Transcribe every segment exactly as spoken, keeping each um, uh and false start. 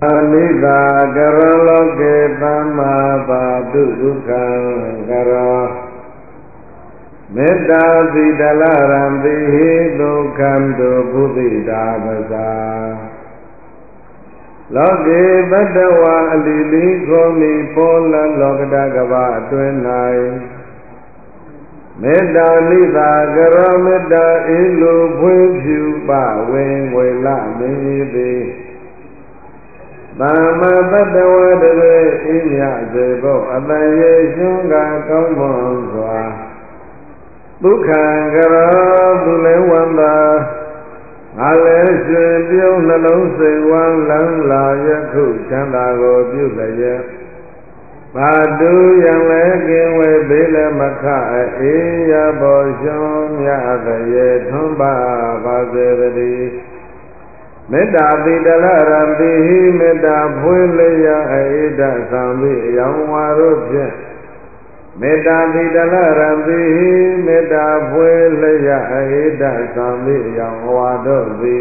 Anita Karaloke Tamapa Dukha Karo Metta Vidalarambi Dukhandu Buddhidavasa Loke Badawa Alili Komi Pola Lokadagava Atwenai Metta Nita Karo Metta Ilu Pwipyu Pa Wengwela Mibi Mama Badawade Inya Zebo Abaye Shunga Kaumonswa Bukhangara Bulewanda Aleshe Biu Nalose Wan Lang La Yaku Chandago Bulaya Badu Yang Lekin We Bile Maka Iya Boshon Yadaye Tumba Bazevadi Metta Vidalarambi Metta Phuleya Aida Sambi Yangwarupya Metta Vidalarambi Metta Phuleya Aida Sambi Yangwadobi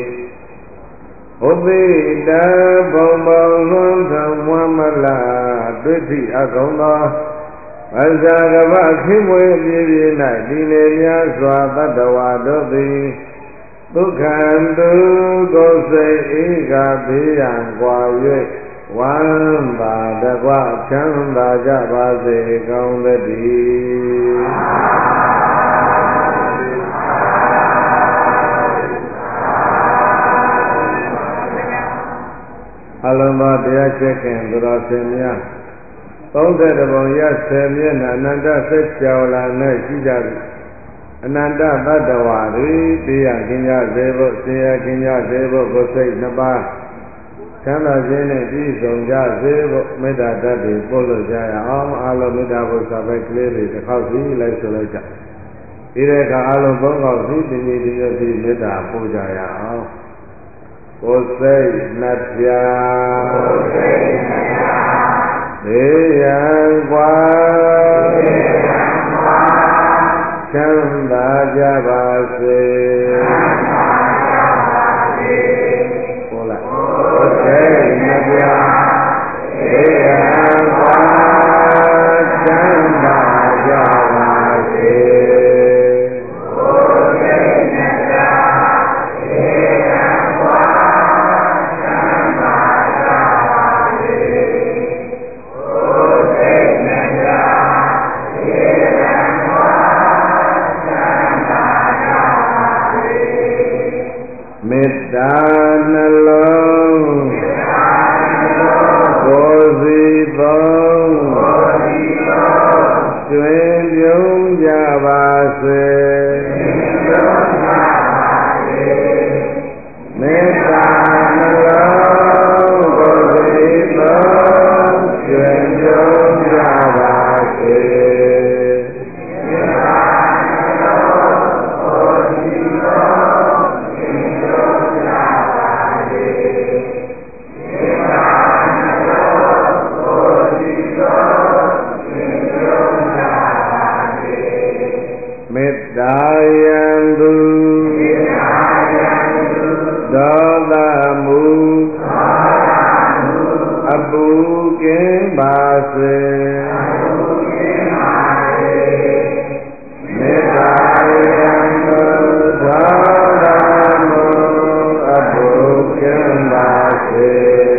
Uddhita Bhambhalun Dhamwamala Duthi Agonda Vajagava Khimwe Bibina Dine Myaswa Badawadobi Dukhandu Gosei Ika Biyan Kwaye Wamba Dagwa Chanda Jabase Kaundadi Alama Daya Chekin Durasemya Tongde Dabongya Semya Nananda Sechala Ne Shijabi Ananda Badawari, Pia Kinya Zebo, Sia Kinya Zebo, Gosei Naba, Chana Zene, Bisonja Zebo, Meda Dadi, Polo Jaya, Am Alo Meda Bosabe clearly, the Kausi, like Solaja. Ireka Alo Bongo, Zini, Dinosi, Meda Pujaya, Gosei Natya, Deyan Kwa. Chanda Jabase Hola Okay Nabya Eyakwa Chanda Jabase Okay Nabya Eyakwa Chanda Jabase Okay Nabya Metta Nalong Gozi Bong Chuyên Yung Jabase Metta Nalong Gozi Bong Chuyên Yung Jabase Dayandu Dadamu Abu Kimbase Dayandu Dadamu Abu Kimbase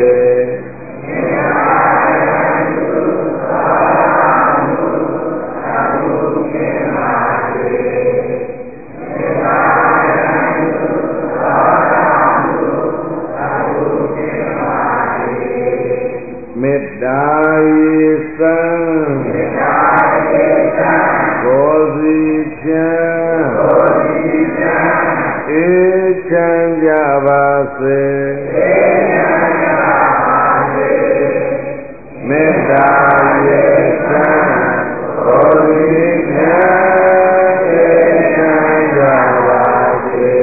Medayisan Gozi Chan Ichan Jabase Medayisan Gozi Chan Ichan Jabase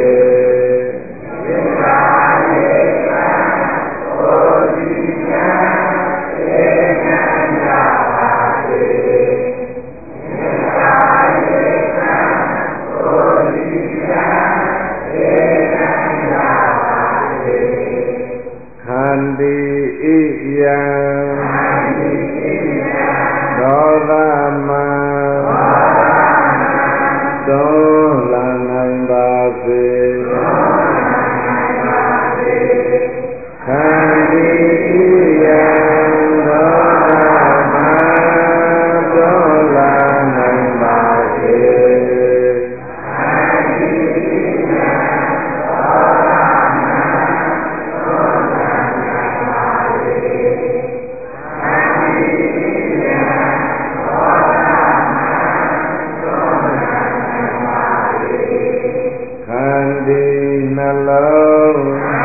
လုံး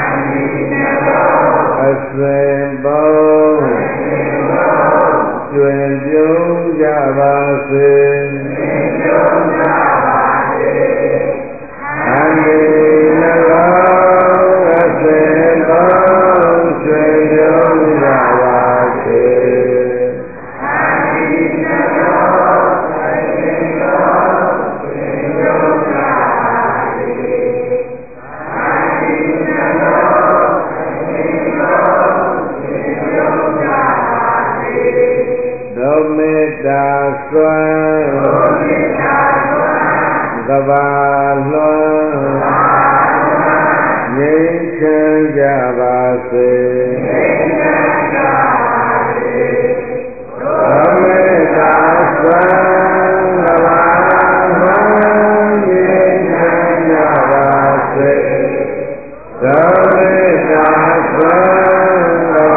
အစဉ်ပေါင်းကျွင်ပြုံးကြပါစေအနိနှလုံးအစဉ်ပေါင်းကျွင်ပြုံးကြပါစေမေတ္တာစွမ်းကဘာလွှမ်းငြိမ်းချမ်းကြပါစေမေတ္တာစွမ်းကဘာလွှမ်းငြိမ်းချမ်းကြပါစေမေတ္တာစွမ်းကဘာ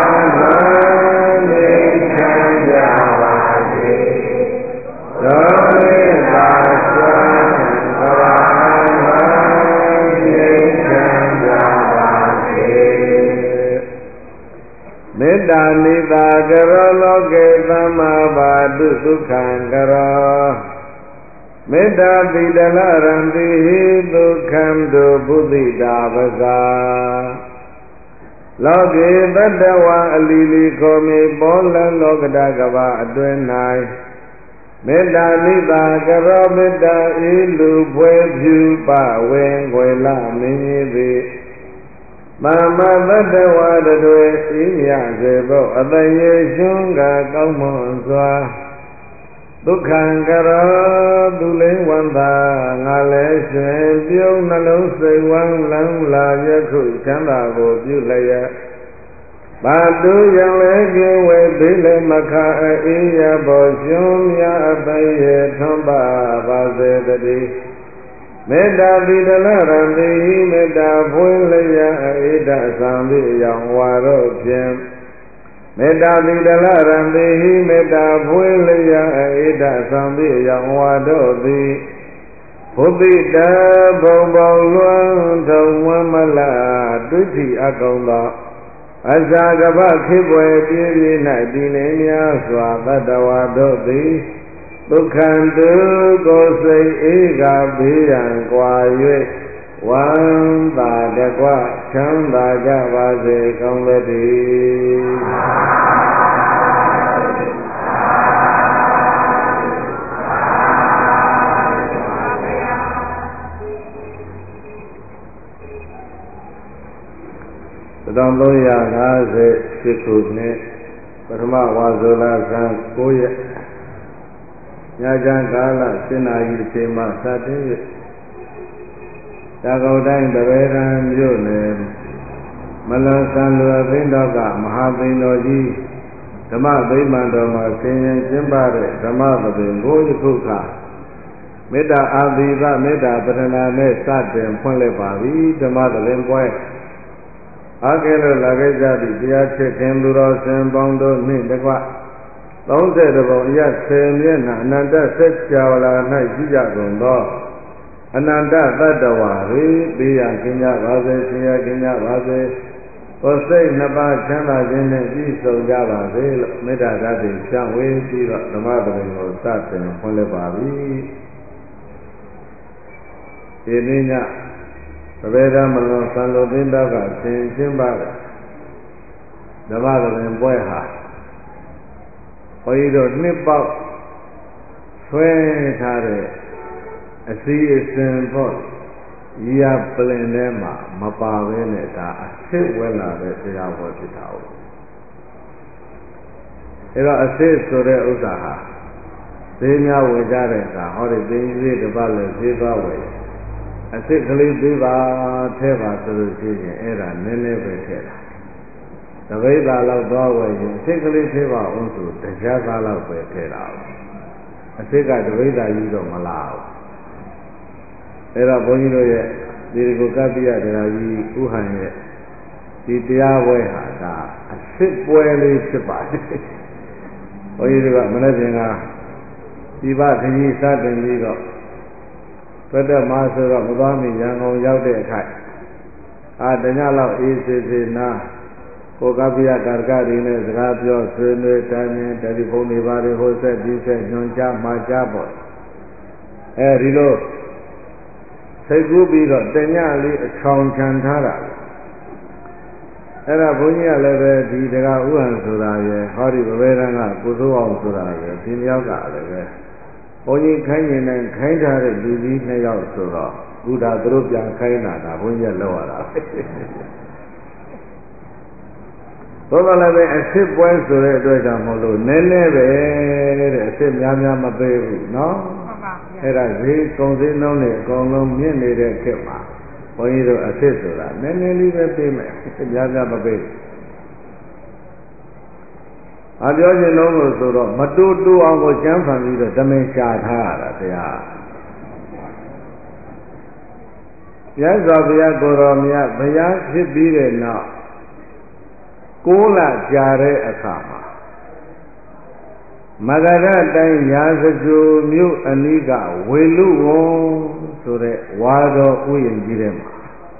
မေတ္တာနိသာကရောလောကေသမ္မာဘာတုဒုက္ခံကရောမေတ္တာတိတလရံတိဟိဒုက္ခံတုဘုဒ္ဓိတာပဇာလောကေတတ္တဝါအလီလီခောမေပေါ်လလောကတကဘာအတွင်၌မေတ္တာနိသာကရောမေတ္တာဤလူပွဲဖြူပဝေငွေလမင်းကြီးသည်သမ္မာတတ္တဝါတွေဤမြစေဖို့အတရေရှင်ကကောင်းမွန်စွာဒုက္ခံကရောသူလိမ့်ဝန္တာငါလည်းရှင်ပြုံးနှလုံးစိတ်ဝမ်းလန်းလာယခုချမ်းသာကိုပြုလျက်ဘာတုယံလည်းကျင်းဝဲသိလည်းမခအေးရပေါ်ရှင်မြအတရေထွန်းပါပါစေတည်းမေတ္တာတိတလရံတိမေတ္တာဖွင့်လျက်အေဒသံတိရောင်ဝါတို့ဖြင့်မေတ္တာတိတလရံတိမေတ္တာဖွင့်လျက်အေဒသံတိရောင်ဝါတို့သည်ဘုဒ္ဓတဘုံဘုံလွန်ထုံမမလဒုတိအကောင်သောအဇာကပခေပွေပြည့်ပြည့်၌တည်နေများစွာတတ္တဝါတို့သည်ဒုက္ခံတုကိုယ်စိတ်အေးကဘေးရန်ကွာ၍ဝမ်းသာတကွချမ်းသာကြပါစေကောင်းသတည်းတစ်ထောင်သုံးရာငါးဆယ်ရှစ်ခုနှစ်ပထမဝါဆိုလဆန်းကိုးရက်ညချမ်းကာလရှင်းနာရီအချိန်မှစတင်၍တာကောက်တိုင်းတပည့်ရန်မြို့နယ်မလန်ဆန်လွယ်သိန်းတော်ကမဟာသိန်းတော်ကြီးဓမ္မသိမ္မာန်တော်မှာဆင်ရင်ကျင်းပတဲ့ဓမ္မသဘင်ကိုယခုခါမေတ္တာအာသီသမေတ္တာပရဏာနဲ့စတင်ဖွင့်လိုက်ပါပြီဓမ္မသဘင်ပွဲအကဲလို့လာခဲ့ကြသည့်တရားချစ်ခင်သူတော်စင်ပေါင်းတို့နှင့်တကွသုံးဆယ်တဘုံအရဆယ်မျက်နှာအနန္တဆက်ကြာလာ၌ရှိကြကုန်သောအနန္တသတ္တဝါတွေသိရခင်ကြပါစေရှင်ရခင်ကြပါစေကိုယ်စိတ်နှစ်ပါးချမ်းသာခြင်းနဲ့ပြည့်စုံကြပါစေလို့မေတ္တာဓာတ်ဖြန့်ဝေပြီးတော့ဓမ္မပဒံကိုစတင်ဖွင့်လိုက်ပါပြီဒီနေ့ညသဗ္ဗေဒမလောသံလိုသိန်းတော်ကဆင်ကျင်းပါတဲ့ဓမ္မပဒံပွဲဟာဘုန်းကြီးတို့နှစ်ပေါက်ဆွဲထားတဲ့အစီအစဉ်ဖို့ရပလင်ထဲမှာမပါဘဲနဲ့ဒါအစ်စ်ဝဲလာတဲ့တရားဘောဖြစ်တာဟုတ်အဲတော့အစ်စ်ဆိုတဲ့ဥစ္စာဟာဈေးများဝယ်ကြတဲ့အခါဟောဒီသိင်းလေးတစ်ပတ်လည်းဈေးသွားဝယ်အစ်စ်ကလေးသေးပါထဲပါဆိုလို့ရှိရင်အဲ့ဒါနည်းနည်းပဲထဲတာတပိဿာလောက်သွားဝယ်ရင်အစ်စ်ကလေးသေးပါအောင်ဆိုတရားသားလောက်ပဲထဲတာအစ်စ်ကတပိဿာကြီးတော့မလားဘူးအဲ့တော့ဘုန်းကြီးတို့ရဲ့ဒီကိုကပ္ပိယတရားကြီးဥဟံရဲ့ဒီတရားပွဲဟာဒါအစ်စ်ပွဲလေးဖြစ်ပါတယ်ဘုန်းကြီးတို့ကမနေ့ကဒီဘခကြီးစတင်ပြီးတော့ဘက်တမဆိုတော့မသွားမီရန်ကုန်ရောက်တဲ့အခါအာတညလောက်အေးစေစေနာကိုကပိယကာရကတွေနဲ့စကားပြောဆွေးနွေးတိုင်းရင်တယ်လီဖုန်းတွေပါတွေဟိုဆက်ဒီဆက်ညွှန်ကြားမှာကြားပေါ့အဲဒီလိုစိတ်ကူးပြီးတော့တညလေးအချောင်ချန်ထားတာအဲ့ဒါဘုန်းကြီးကလည်းပဲဒီတကားဥဟံဆိုတာရယ်ဟောဒီဗဗေဒံကကိုစိုးအောင်ဆိုတာရယ်ဒီမြောက်ကလည်းပဲဘုန်းကြီးခိုင်းနေတယ်ခိုင်းထားတဲ့လူကြီးနှစ်ယောက်ဆိုတော့ဘုရားသူတို့ပြန်ခိုင်းတာဒါဘုန်းကြီးကလောက်ရတာဘုရားလည်းပဲအစ်စ်ပွဲဆိုတဲ့အတွက်ကြောင့်မလို့နည်းနည်းပဲတဲ့အစ်စ်များများမပေးဘူးနော်အဲ့ဒါဈေးကုန်စည်နှုန်းတွေအကုန်လုံးမြင့်နေတဲ့ခေတ်မှာဘုန်းကြီးတို့အစ်စ်ဆိုတာနည်းနည်းလေးပဲပေးမယ်များများမပေးဘူးအပြောချင်လုံးလို့ဆိုတော့မတူတူအောင်ကိုကျမ်းဖန်ပြီးတော့တမင်ရှာထားရတာတရားမြတ်စွာဘုရားကိုယ်တော်မြတ်ဘုရားဖြစ်ပြီးတဲ့နောက်ကိုးလကြာတဲ့အခါမှာမဂရတိုင်းရာဇဂိုမြို့အနီးကဝေလူဝံဆိုတဲ့ဝါတော်ဥယျာဉ်ကြီးထဲမှာ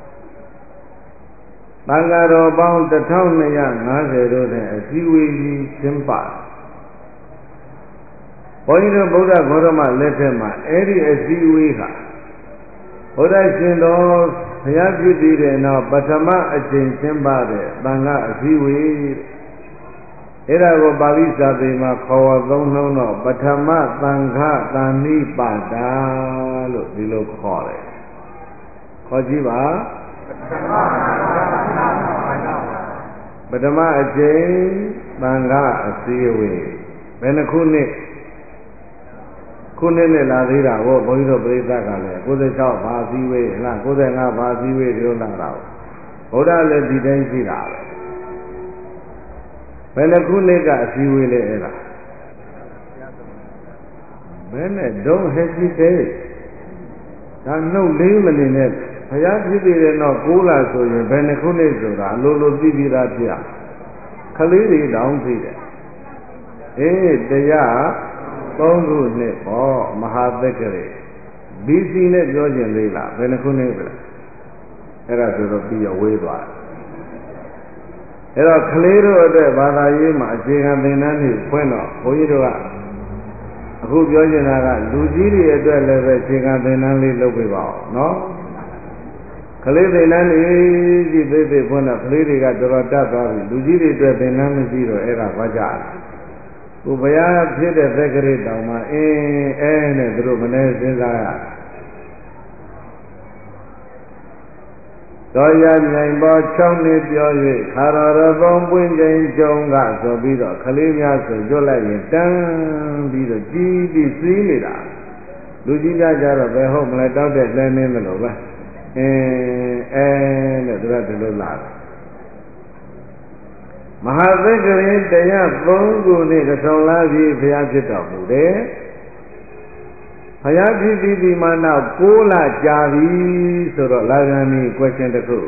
သံဃာတော်ပေါင်းတစ်ထောင်နှစ်ရာငါးဆယ်တို့နဲ့အစည်းအဝေးကြီးကျင်းပတယ်ဘုန်းကြီးတို့ဗုဒ္ဓဂေါတမလက်ထက်မှာအဲ့ဒီအစည်းအဝေးကဘုရားရှင်တော်ဘုရားဖြစ်ပြီးတဲ့နောက်ပထမအကြိမ်ကျင်းပတဲ့သံဃာအစည်းအဝေးအဲ့ဒါကိုပါဠိစာပေမှာခေါ်ဝေါ်သုံးနှုန်းတော့ပထမသံဃာသန္နိပါဒာလို့ဒီလိုခေါ်တယ်ခေါ်ကြည့်ပါပထမအကြိမ်သံဃာအစည်းအဝေးဘယ်နှခုနှစ်ခုနှစ်နဲ့လာသေးတာဟောဘုန်းကြီးတို့ပြိဿကလည်းကိုယ်စိတ်၆ဘာစည်းဝေးလားကိုယ်စိတ်၅ဘာစည်းဝေးဒီလိုလာတာဘုရားလည်းဒီတိုင်းရှိတာပဲဘယ်နှခုနှစ်ကအစည်းဝေးလဲအဲ့ဒါဘယ်နဲ့ဒုံဟက်စီတဲ့ဒါနှုတ်လေးမနေနဲ့ဘုရားဖြစ်ပြီးတဲ့နောက်ကိုးလာဆိုရင်ဘယ်နှခုနှစ်ဆိုတာအလိုလိုသိပြီးသားပြခလေးတွေတောင်းသိတယ်အေးတရားသုံးခုနှစ်ဟောမဟာသက္ကရေ ဘီ စီ နဲ့ပြောကျင်သေးလားဘယ်နှခုနှစ်ပဲအဲ့ဒါဆိုတော့ပြီးရဝေးသွားအဲ့တော့ကလေးတို့အတွက်ဘာသာရေးမှာအခြေခံသင်တန်းတွေဖွင့်တော့ဘုန်းကြီးတို့ကအခုပြောချင်တာကလူကြီးတွေအတွက်လည်းပဲအခြေခံသင်တန်းလေးလုပ်ပေးပါဦးနော်ကလေးသင်တန်းတွေကြီးသေးသေးဖွင့်တော့ကလေးတွေကတော်တော်တတ်သွားပြီလူကြီးတွေအတွက်သင်တန်းမရှိတော့အဲ့ဒါဘာကြလဲကိုဘုရားဖြစ်တဲ့သက္ကရေတောင်မှအင်းအဲနဲ့သူတို့မနေစဉ်းစားရတော်ရမြိုင်ပေါ်၆နှစ်ပြော၍ခါတော်တော်ပုံပွင့်ချိန်ကြုံကဆိုပြီးတော့ကလေးများဆိုကြွလိုက်ရင်တန်းပြီးတော့ကြီးပြီးစီးနေတာလူကြီးများကြတော့ဘယ်ဟုတ်မလဲတောက်တဲ့လဲနေမလို့ပဲအင်းအဲနဲ့သူကဒီလိုလာတယ်မဟာသက္ကရေတရားသုံးခုနဲ့ကဆောင်လာပြီးဘုရားဖြစ်တော်မူတယ်ဘုရားဖြစ်ပြီးဒီမှာနောက်ကိုးလကြာပြီဆိုတော့လာဂန်ဒီ question တစ်ခု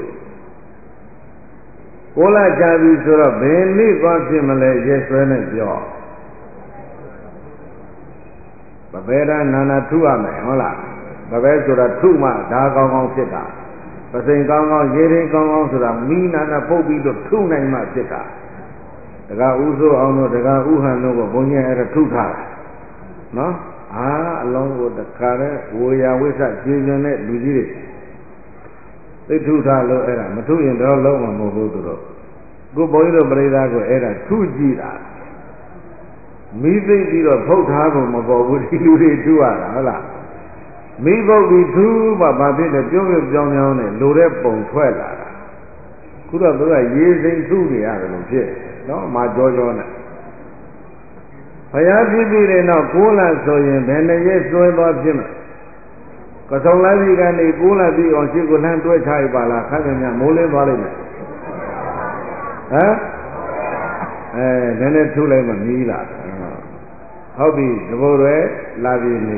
ကိုးလကြာပြီဆိုတော့ဘယ်နေ့သွားဖြစ်မလဲရဲဆွဲနဲ့ပြောဗဗေဒနာနာထုရမယ်ဟုတ်လားဗဗေဆိုတာထုမှဒါကောင်းကောင်းဖြစ်တာပစိန်ကောင်းကောင်းရေရင်ကောင်းကောင်းဆိုတာမိနာနာပုတ်ပြီးတော့ထုနိုင်မှဖြစ်တာတကားဥဆိုးအောင်တို့တကားဥဟန်တို့ကဘုန်းကြီးအဲ့ဒါထုထားတယ်နော်အာအလုံးကိုတခါတည်းဝေယဝိသကျေကျင်တဲ့လူကြီးတွေသိထုထားလို့အဲ့ဒါမထုရင်တော့လုံးဝမဟုတ်ဘူးသူတို့ကိုဘုန်းကြီးတို့ပရိသတ်ကိုအဲ့ဒါထုကြည့်တာမိသိပြီးတော့ဖုတ်ထားဖို့မပေါ်ဘူးဒီလူတွေထုရတာဟုတ်လားမိဖုတ်ပြီးထုမှဘာဖြစ်လဲပြုံးပြုံးပြောင်းပြောင်းနဲ့လိုတဲ့ပုံထွက်လာတာခုတော့သူကရေစိမ့်ထုနေရတယ်လို့ဖြစ်နော်မာကြောကြောနဲ့ဘုရားဖြစ်ပြီးတဲ့နောက်ကိုးလဆိုရင်ဘယ်နှရက်စွဲသွားဖြစ်မလဲကဆောင်လာပြီကနေကိုးလပြီးအောင်ရှိကိုလှမ်းတွဲချရပါလားခက်ကြမိုးလင်းသွားလိမ့်မယ်ဟမ်အဲနည်းနည်းထုလိုက်မှနီးလာဟုတ်ပြီတဘိုးတွေလာပြီနေ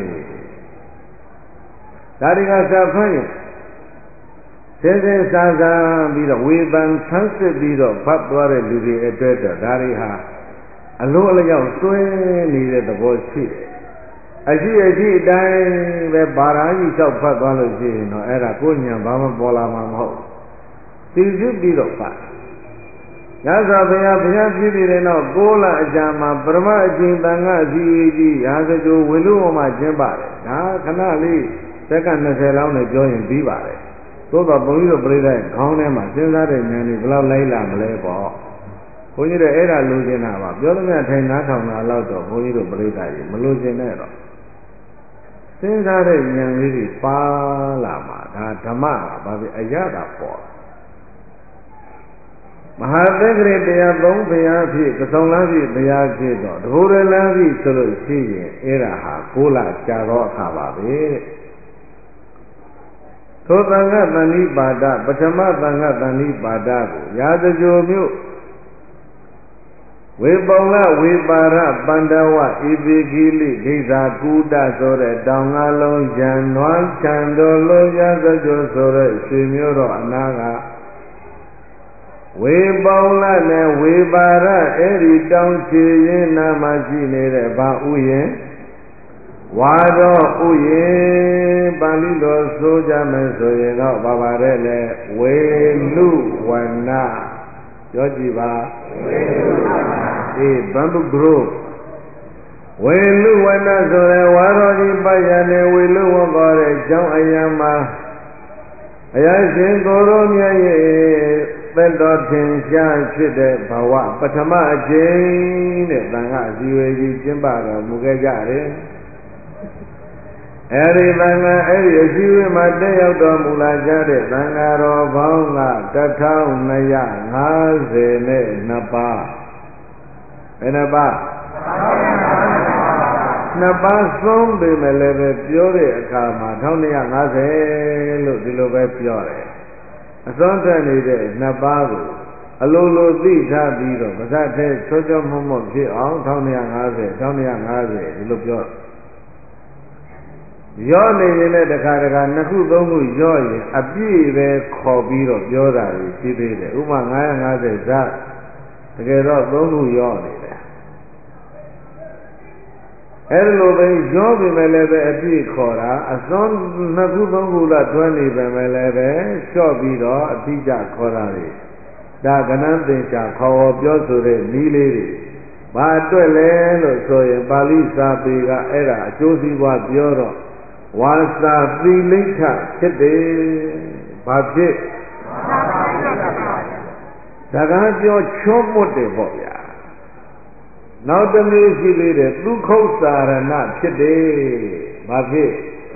ဒါဒီကစားဖတ်ရင်စဲစဲစားစားပြီးတော့ဝေဖန်ဆန်းစစ်ပြီးတော့ဖတ်သွားတဲ့လူတွေအတွက်တော့ဒါတွေဟာအလိုအလျောက်တွဲနေတဲ့သဘောရှိတယ်အရှိအရှိအတိုင်းပဲပါရာကြီးလျှောက်ဖတ်သွားလို့ရှိရင်တော့အဲ့ဒါကိုဉာဏ်ဘာမှပေါ်လာမှာမဟုတ်သိစုပြီးတော့ပါညသာဘုရားဘုရားဖြစ်ပြီးတဲ့နောက်ကိုးလအကြာမှာပရမအကျင့်တန်ခါအစည်းအဝေးကြီးရာဇဂိုဝေလူဝမှာကျင်းပါတယ်ဒါခဏလေးစက္ကန့်နှစ်ဆယ်လောက်နဲ့ပြောရင်ပြီးပါတယ်သို့တော့ဘုန်းကြီးတို့ပြိဿရဲ့ခေါင်းထဲမှာစဉ်းစားတဲ့ဉာဏ်တွေဘယ်လောက်လိုက်လာမလဲပေါ့ဘုန်းကြီးတို့အဲ့ဒါလိုချင်တာပါပြောသမျှထိုင်နားထောင်တာလောက်တော့ဘုန်းကြီးတို့ပြိဿကြီးမလိုချင်နဲ့တော့စဉ်းစားတဲ့ဉာဏ်လေးတွေပါလာမှာဒါဓမ္မကဘာဖြစ်အရသာပေါ်မဟာသက္ကရေတရားသုံးဘုရားဖြစ်ကဆောင်လားဖြစ်ဘုရားဖြစ်တော့တဘုရလန်းဖြစ်ဆိုလို့ရှိရင်အဲ့ဒါဟာကိုးလကြာတော့အခါပါပဲသောသံဃတဏိပါဒပထမသံဃတဏိပါဒကိုရာဇဂိုမြို့ဝေပုံလဝေပါရပန္ဒဝဣပိကိလိဒိဋ္ဌာကုတဆိုတဲ့တောင်ငါလုံးရန်နွားချံတော်လုံးရာဇဂိုဆိုတဲ့ရွှေမျိုးတော်အနာကဝေပေါင်းလနဲ့ဝေပါရအဲ့ဒီတောင်ချေရင်နာမရှိနေတဲ့ဘာဥယျဝါတော်ဥယျပါဠိတော်ဆိုကြမယ်ဆိုရင်တော့ဘာပါတဲ့လဲဝေလူဝနပြောကြည့်ပါဝေလူဝနအေးဘမ်ဘုဂရုဝေလူဝနဆိုတဲ့ဝါတော်ကြီးပယနဲ့ဝေလူဝခေါ်တဲ့ကျောင်းအယံမှာအရာရှင်ကိုယ်တော်မြတ်ရဲ့သက်တော်ထင်ရှားဖြစ်တဲ့ဘဝပထမအကျိန်တဲ့သံဃာအစည်းအဝေးကြီးကျင်းပတော်မူခဲ့ကြတယ်အဲဒီသံဃာအဲဒီအစည်းအဝေးမှာတက်ရောက်တော်မူလာကြတဲ့သံဃာတော်ပေါင်းကတထောင်နှစ်ရာငါးဆယ်နဲ့နှစ်ပါးဘယ်နှပါးနှစ်ပါးဆုံးပေမဲ့လည်းပဲပြောတဲ့အခါမှာတစ်ထောင်နှစ်ရာငါးဆယ်လို့ဒီလိုပဲပြောတယ်အစွမ်းတက်နေတဲ့နှစ်ပါးကိုအလိုလိုသိထားပြီးတော့ပါဇတ်ထဲချောချောမွတ်မွတ်ဖြစ်အောင်တစ်ထောင်နှစ်ရာငါးဆယ်တစ်ထောင်နှစ်ရာငါးဆယ်ဒီလိုပြောရောနေရင်လည်းတခါတခါနှစ်ခုသုံးခုရောရင်အပြည့်ပဲခေါ်ပြီးတော့ပြောတာရှိသေးတယ်ဥပမာနင်း၅၅၀ဇတ်တကယ်တော့သုံးခုရောနေတယ်အဲ့လိုပဲရောပြီမဲ့လည်းပဲအပြည့်ခေါ်တာအစွန်းနှစ်ခုသုံးခုလောက်တွဲနေပဲမဲ့လည်းပဲလျှော့ပြီးတော့အတိအကျခေါ်တာလေဒါကဏ္ဍသင်္ချာခေါ်ပြောဆိုတဲ့နည်းလေးတွေဘာအတွက်လဲလို့ဆိုရင်ပါဠိစာပေကအဲ့ဒါအကျိုးစီးပွားပြောတော့ဝါစာသီလိဋ္ဌဖြစ်တယ်ဘာဖြစ်စကားပြောချောမွတ်တယ်ပေါ့ဗျာနောက်တစ်မျိုးရှိသေးတယ်သုခုတ်စာရဏဖြစ်တယ်ဘာဖြစ်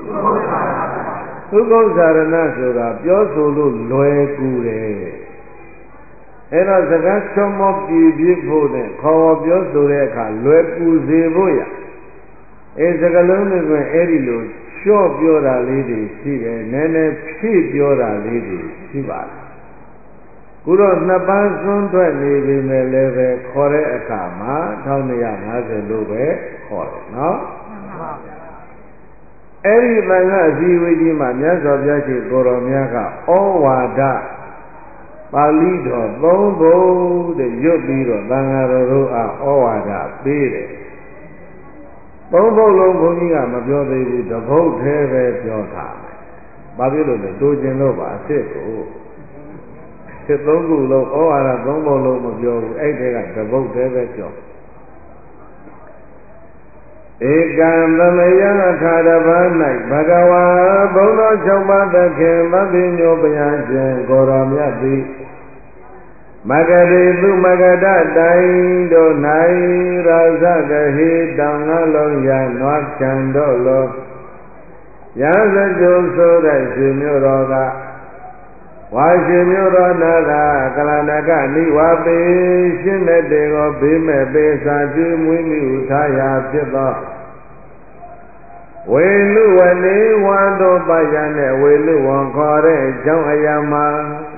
သုခုတ်စာရဏဆိုတာပြောဆိုလို့လွယ်ကူတယ်အဲ့တော့စကားချောမောပြည့်ပြည့်ဖို့နဲ့ခေါ်ပြောဆိုတဲ့အခါလွယ်ကူစေဖို့ရအဲစကားလုံးတွေကအဲ့ဒီလိုလျှော့ပြောတာလေးတွေရှိတယ်နည်းနည်းဖြည့်ပြောတာလေးတွေရှိပါတယ်ခုတော့နှစ်ပန်းစွန်းထွက်နေပြီမဲ့လည်းပဲခေါ်တဲ့အခါမှာတစ်ထောင်နှစ်ရာငါးဆယ်လို့ပဲခေါ်တယ်နော်အဲ့ဒီသံဃာအစည်းအဝေးကြီးမှာမြတ်စွာဘုရားရှင်ကိုတော်မြတ်ကဩဝါဒပါဠိတော်သုံးဘုတ်တဲ့ရွတ်ပြီးတော့သံဃာတော်တို့အားဩဝါဒပေးတယ်သုံးဘုတ်လုံးဘုန်းကြီးကမပြောသေးဘူးတဘုတ်သေးပဲပြောထားမယ်ဘာဖြစ်လို့လဲတိုးကျင်လို့ပါအစ်စ်ကိုအစ်စ်သုံးခုလုံးဩဝါဒသုံးဘုတ်လုံးမပြောဘူးအဲ့ဒီကတဘုတ်သေးပဲပြောဧကံသမယအခါတပါး၌ဘဂဝါဘုံတော်၆ပါးသခင်သဗ္ဗညောဘုရားရှင်ကိုတော်မြတ်သည်မဂရေသူမဂဒတိုင်တို့၌ရာဇဂဟိတောင်ငါလုံးရနွားချံတို့လောရာဇကြုံဆိုတဲ့ရှင်မျိုးတော်ကဝါရှင်မျိုးတော်နာသာကလနာကနိဝါပေရှင်းတဲ့တေကိုဘေးမဲ့ပေစာကျွေးမွေးမိဥထားရာဖြစ်သောဝေလူဝနေဝါတော်ပယနဲ့ဝေလူဝံခေါ်တဲ့အကြောင်းအရာမှာ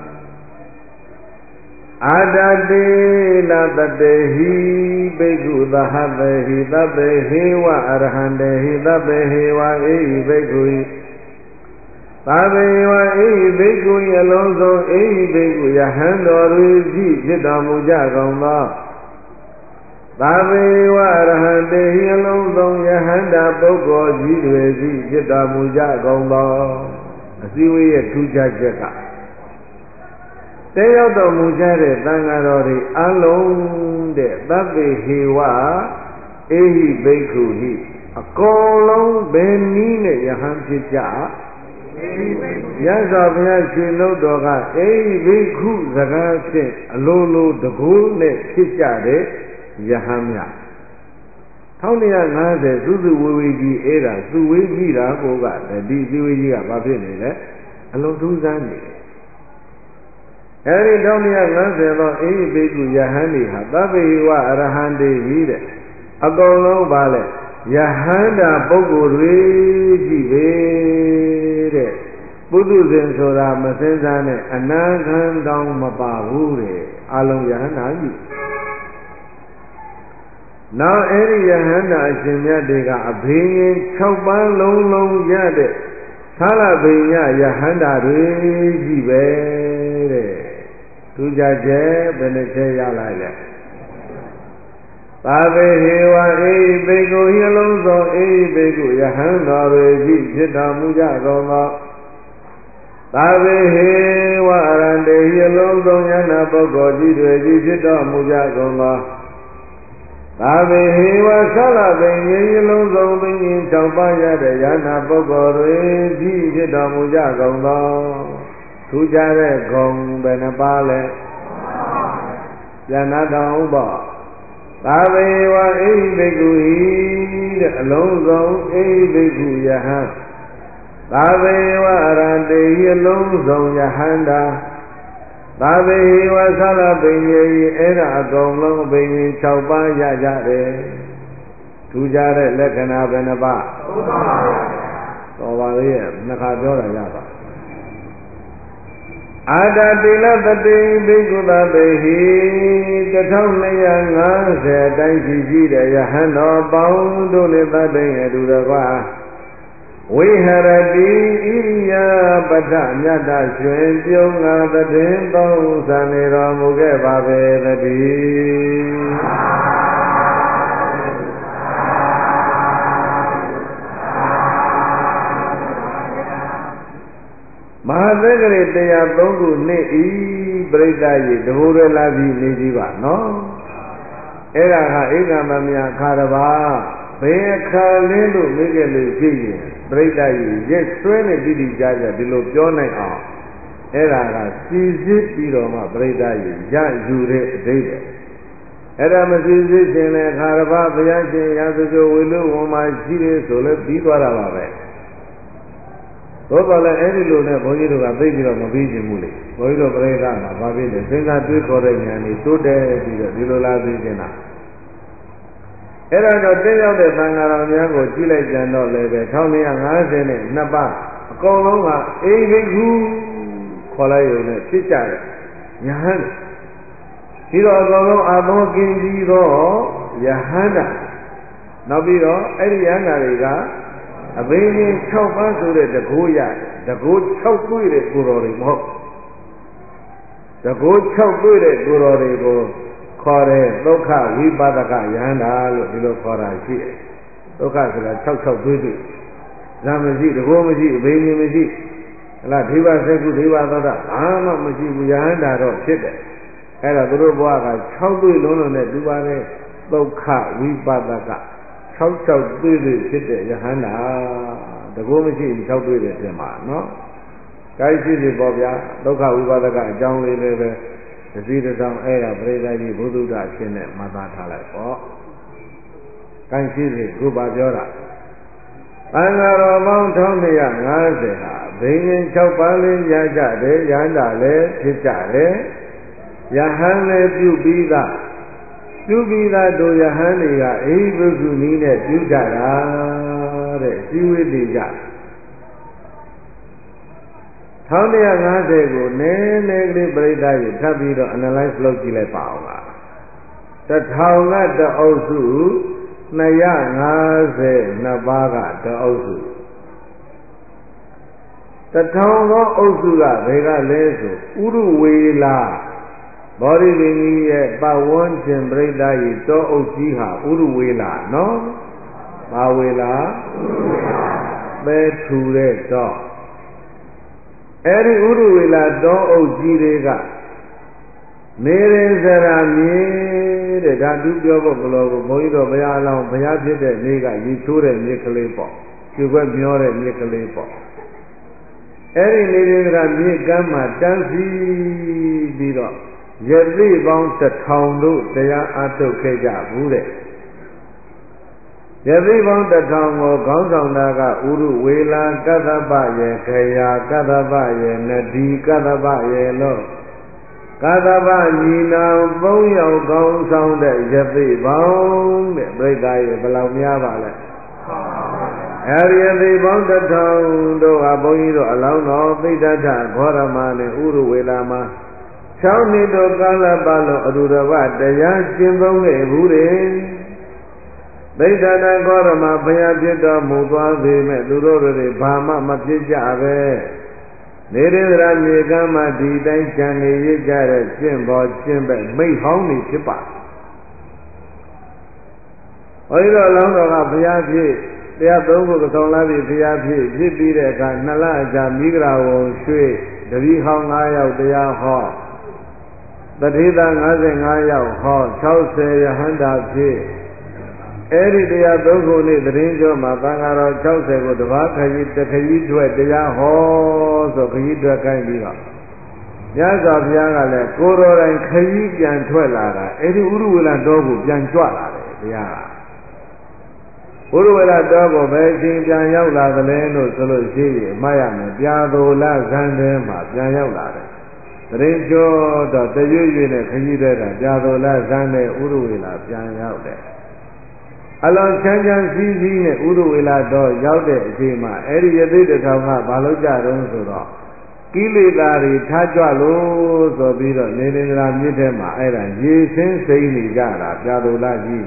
အာတတိနတတေဟိဘိက္ခုသဟတေဟိသဗ္ဗေဟေဝအရဟံတေဟိသဗ္ဗေဟေဝအေဟိဘိက္ခုသဗ္ဗေဝအေဟိဘိက္ခုအလုံးစုံအေဟိဘိက္ခုယဟန်တော်တွေကြီးဖြစ်တော်မူကြကုန်သောသဗ္ဗေဝအရဟံတေဟိအလုံးစုံယဟန္တာပုဂ္ဂိုလ်ကြီးတွေကြီးဖြစ်တော်မူကြကုန်သောအစည်းအဝေးရဲ့ထူးခြားချက်ကတဲရောက်တော်မူကြတဲ့သံဃာတော်တွေအလုံးတဲ့သဗ္ဗေဟေဝအေဟိဘိက္ခုဟိအကုန်လုံးဘယ်နည်းနဲ့ယဟန်ဖြစ်ကြမြတ်စွာဘုရားရှင်လို့တော်ကအေဟိဘိက္ခုစကားဖြင့်အလိုလိုတကူနဲ့ဖြစ်ကြတဲ့ယဟန်များတစ်ထောင်နှစ်ရာငါးဆယ်စုစုဝေဝေကြီးအဲ့ဒါစုဝေးကြီးတာကိုကဒီစုဝေးကြီးကဘာဖြစ်နေလဲအလုံးထူးဆန်းနေတယ်အဲဒီတစ်ထောင်နှစ်ရာငါးဆယ်သောအေဟိဘိက္ခုယဟန်တွေဟာသဗ္ဗေဝအရဟံတေကြီးတဲ့အကုန်လုံးပါလဲယဟန္တာပုဂ္ဂိုလ်တွေကြည့်ပဲတဲ့ပုထုဇဉ်ဆိုတာမစင်စားနဲ့အနာခံတောင်းမပါဘူးတဲ့အလုံးယဟန္တာကြီးနောက်အဲ့ဒီယဟန္တာအရှင်မြတ်တွေကအဘိညာဉ်၆ပါးလုံးလုံးရတဲ့သာလဘိညာယဟန္တာတွေကြီးပဲတဲ့သူကြကျဲဘယ်နှချက်ရလိုက်လဲသာဝေဟေဝအေဟိဘိက္ခုဟိအလုံးစုံအေဟိဘိက္ခုယဟန်တော်တွေကြီးဖြစ်တော်မူကြကုန်သောသာဝေဟေဝအရန္တေဟိအလုံးစုံယန္နာပုဂ္ဂိုလ်ကြီးတွေကြီးဖြစ်တော်မူကြကုန်သောသာဝေဟေဝသလပင်ကြီးအလုံးစုံပင်ကြီး၆ပါးရတဲ့ယန္နာပုဂ္ဂိုလ်တွေကြီးဖြစ်တော်မူကြကုန်သောထူးခြားတဲ့ဂုဏ်ဘယ်နှပါးလဲယန္နာတော်ဥပ္ပါသာဝေဝအေဟိဘိက္ခုဟိတဲ့အလုံးစုံအေဟိဘိက္ခုယဟန်သာဝေဝအရန္တေဟိအလုံးစုံယဟန္တာသာဝေဝသလပင်ကြီးအဲ့ဒါအကုန်လုံးပင်ကြီး၆ပါးရကြတယ်ထူးခြားတဲ့လက္ခဏာဘယ်နှပါးသုံးပါးပါတော်ပါလေနှစ်ခါပြောတာရပါအာတတိလပတိဘိက္ခုသဗ္ဗေဟိတစ်ထောင်နှစ်ရာငါးဆယ်တိုင်းရှိရှိတဲ့ယဟန်တော်ပေါင်းတို့နဲ့သတ္တိအတူတကွာဝိဟရတိဣရိယာပဋ္ဌမြတ်တရွှင်ပြုံးငါသတည်သုံးဆံနေတော်မူခဲ့ပါပေသတည်းမဟာသက္ကရေတရားသုံးခုနှစ်ဤပြိဿရေတဘူရလာပြီးနေကြပါနော်အဲ့ဒါဟာဧကမမြအခါတပါဘယ်အခါလင်းလို့မိခဲ့လို့ဖြစ်ရင်ပြိဿရေရက်ဆွဲနေတိတိကျကျဒီလိုပြောနိုင်အောင်အဲ့ဒါကစီစစ်ပြီးတော့မှပြိဿရေရယူတဲ့အဓိပ္ပာယ်အဲ့ဒါမစီစစ်ခြင်းနဲ့အခါတပါဘုရားရှင်ရာဇဂဝေလူဝန်မှာရှိတယ်ဆိုလဲပြီးသွားတာပါပဲသို့တော်လည်းအဲ့ဒီလိုနဲ့ဘုန်းကြီးတို့ကသိပြီးတော့မပြီးခြင်းဘူးလေဘုန်းကြီးတို့ပြိဿမှာဘာဖြစ်လဲစဉ်းစားတွေးခေါ်တဲ့ဉာဏ်นี่တိုးတက်ပြီးတော့ဒီလိုလားသိခြင်းတာအဲ့ဒါတော့တင်းရောက်တဲ့သံဃာတော်များကိုကြည့်လိုက်ကြတော့လည်းပဲတစ်ထောင်နှစ်ရာငါးဆယ်နဲ့နှစ်ပါးအကုန်လုံးကအေဟိဘိက္ခုခေါ်လိုက်ရုံနဲ့ဖြစ်ကြတယ်ယဟန်ဒီတော့အကုန်လုံးအာသောကင်းကြီးသောယဟန္တာနောက်ပြီးတော့အဲ့ဒီယဟန္တာတွေကအဘိညာဉ်၆ပါးဆိုတဲ့တကိုးရတကိုး၆တွေ့တဲ့ကိုယ်တော်တွေမဟုတ်တကိုး၆တွေ့တဲ့ကိုယ်တော်တွေကိုခေါ်တဲ့ဒုက္ခဝိပါဒကယဟန္တာလို့ဒီလိုခေါ်တာရှိတယ်ဒုက္ခဆိုတာ၆၆တွေ့တွေ့ဇာမရှိတကိုးမရှိအဘိညာဉ်မရှိဟလားဒိဗ္ဗစက္ခုဒိဗ္ဗသောတာဘာမှမရှိဘူးယဟန္တာတော့ဖြစ်တယ်အဲ့ဒါသူတို့ဘဝက၆တွေ့လုံးလုံးနဲ့တူပါတယ်ဒုက္ခဝိပါဒက၆၆တွေ့တွေ့ဖြစ်တဲ့ယဟန္တာတကိုးမရှိ၆တွေ့တဲ့ပြင်မှာနော်။ကိုယ်ရှိစီပေါ့ဗျာဒုက္ခဝိပါဒကအကြောင်းလေးလည်းပဲတတိတဆောင်အဲ့ဒါပရိသတ်ကြီးဘုဒ္ဓအဖြစ်နဲ့မှတ်သားထားလိုက်ပေါ့။ကိုယ်ရှိစီခုပါပြောတာအင်္ဂါတော်ပေါင်းတစ်ထောင်နှစ်ရာငါးဆယ်ဟာဘိညာဉ်၆ပါးလေးရကြတယ်ယဟန္တာလည်းဖြစ်ကြတယ်ယဟန်လည်းပြုပြီးသားပြုပြီးသားတို့ယဟန်တွေကအိဘုက္ခုနည်းနဲ့ပြုကြတာတဲ့ဇီဝိတိကြတစ်ထောင်တစ်ရာငါးဆယ်ကိုနည်းနည်းကလေးပြိဿရေထပ်ပြီးတော့ analyze လုပ်ကြည့်လိုက်ပါအောင်လားတစ်ထောင်ကတအုပ်စုနှစ်ရာငါးဆယ်နှစ်ပါးကတအုပ်စုတစ်ထောင်သောအုပ်စုကဘယ်ကလဲဆိုဥရဝေလာဘောဓိပင်ကြီးရဲ့ပတ်ဝန်းကျင်ပြိဿရေတောအုပ်ကြီးဟာဥရဝေလာနော်ဘာဝေလာပဲထူတဲ့တော့အဲ့ဒီဥရဝေလာတောအုပ်ကြီးတွေကနေရင်စရာမြေတဲ့ဓာတုပြောဖို့ဘလို့ကိုဘုန်းကြီးတို့ဘုရားအလောင်းဘုရားဖြစ်တဲ့နေ့ကရေချိုးတဲ့မြေကလေးပေါ့ကျွွက်မျောတဲ့မြေကလေးပေါ့အဲ့ဒီနေရင်စရာမြေကမ်းမှာတန်းစီပြီးတော့ယသိပေါင်းတစ်ထောင်တို့တရားအားထုတ်ခဲ့ကြဘူးတဲ့ယသိပေါင်းတစ်ထောင်ကိုခေါင်းဆောင်တာကဥရုဝေလာကတ္တပယေခယာကတ္တပယေနဒီကတ္တပယေလို့ကတ္တပညီနောင်သုံးယောက်ခေါင်းဆောင်တဲ့ယသိပေါင်းတဲ့ပြိဿရေဘယ်လောက်များပါလဲအဲဒီယသိပေါင်းတစ်ထောင်တို့ဟာဘုန်းကြီးတို့အလောင်းတော်သိတ္တထခောရမနဲ့ဥရုဝေလာမှာ၆နှစ်တို့ကာလပတ်လုံးအရူရဝတရားကျင့်သုံးခဲ့ဘူးတဲ့သိတ္တထခောရမဘုရားဖြစ်တော်မူသွားပေမဲ့သူတို့တွေဘာမှမဖြစ်ကြပဲနေရဒရာမြေကမ်းမှာဒီတိုင်းကြံနေရကြတဲ့ကျင့်ပေါ်ကျင့်ပဲမိတ်ဟောင်းနေဖြစ်ပါဘုရားတော်လောင်းတော်ကဘုရားဖြစ်တရားသုံးခုသုံးလာပြီဘုရားဖြစ်ဖြစ်ပြီးတဲ့အခါနှစ်လအကြာမိဂရာဝံရွှေတပည့်ဟောင်း၅ယောက်တရားဟောတတိသာ၅၅ယောက်ဟော၆၀ယဟန္တာဖြစ်အဲ့ဒီတရားသုံးခုနဲ့တရင်ကျော်မှာသံဃာတော်၆၀ကိုတပါးခရီးတခရီးတွေ့တရားဟောဆိုခရီးတွေ့ခိုင်းပြီးတော့မြတ်စွာဘုရားကလည်းကိုတော်တိုင်ခရီးပြန်ထွက်လာတာအဲ့ဒီဥရုဝေလတော်ကိုပြန်ကြွလာတယ်ဘုရားကဥရုဝေလတော်ကိုပဲရှင်ပြန်ရောက်လာသလဲလို့ဆိုလို့ရှိရင်မှတ်ရမယ်ပြာသိုလဇန်ထဲမှာပြန်ရောက်လာတယ်တရင်ကျော်တော့တရွေ့ရွေ့နဲ့ခရီးတွေ့တာပြာသိုလဇန်နဲ့ဥရုဝေလပြန်ရောက်တယ်အလွန်ချမ်းချမ်းစည်းစည်းနဲ့ဥရဝေလာတော့ရောက်တဲ့အချိန်မှာအဲ့ဒီယသိတထောင်ကဘာလို့ကြတုံးဆိုတော့ကိလေသာတွေထားကြွလို့ဆိုပြီးတော့နေနေလာမြစ်ထဲမှာအဲ့ဒါရေစင်းစိမ့်နေကြတာပြာသိုလကြီး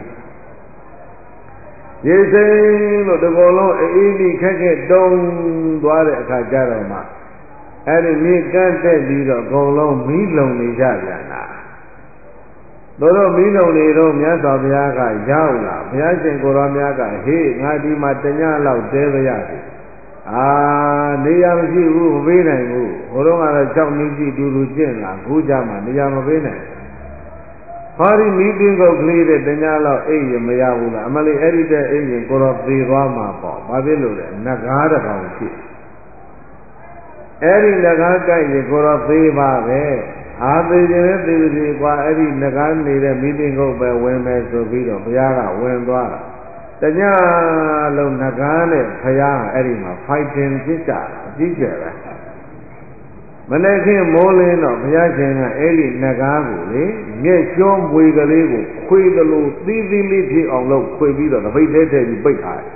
ရေစိမ့်လို့ဒီကုလုံးအေးဒီခက်ခက်တုံးသွားတဲ့အခါကျတော့မှအဲ့ဒီမြေကန့်တက်ပြီးတော့အကုန်လုံးမီးလုံနေကြပြန်တာတို့တို့မိလုံနေတော့မြတ်စွာဘုရားကရောက်လာဘုရားရှင်ကိုရောမြတ်ကဟေးငါဒီမှာတညလောက်တဲပါရစေအာနေရာမရှိဘူးမပေးနိုင်ဘူးဟိုတော့ကတော့၆မိကြီးတူတူကျင့်လာခုကြမှာနေရာမပေးနိုင်ဟောဒီမိတင်းကုတ်ကလေးတဲ့တညလောက်အိပ်ရမရဘူးလားအမလေးအဲ့ဒီတဲ့အိပ်ရင်ကိုရောသေသွားမှာပေါ့ဘာဖြစ်လို့လဲနဂါးတစ်ကောင်ဖြစ်အဲ့ဒီနဂါးကြိုက်ရင်ကိုရောသေပါပဲအာသေးခြင်းနဲ့သေပြီကွာအဲ့ဒီငကားနေတဲ့မိသိကုတ်ပဲဝင်မယ်ဆိုပြီးတော့ဘုရားကဝင်သွားတာတညလုံးငကားနဲ့ဘုရားကအဲ့ဒီမှာ fighting ဖြစ်ကြတာအကြီးကျယ်ပဲမနေ့ကမိုးလင်းတော့ဘုရားရှင်ကအဲ့ဒီငကားကိုလေမျက်ကျောမွေကလေးကိုခွေသလိုသီးသီးလေးဖြစ်အောင်လုပ်ခွေပြီးတော့တပိတ်ထဲထည့်ပြီးပိတ်ထားတယ်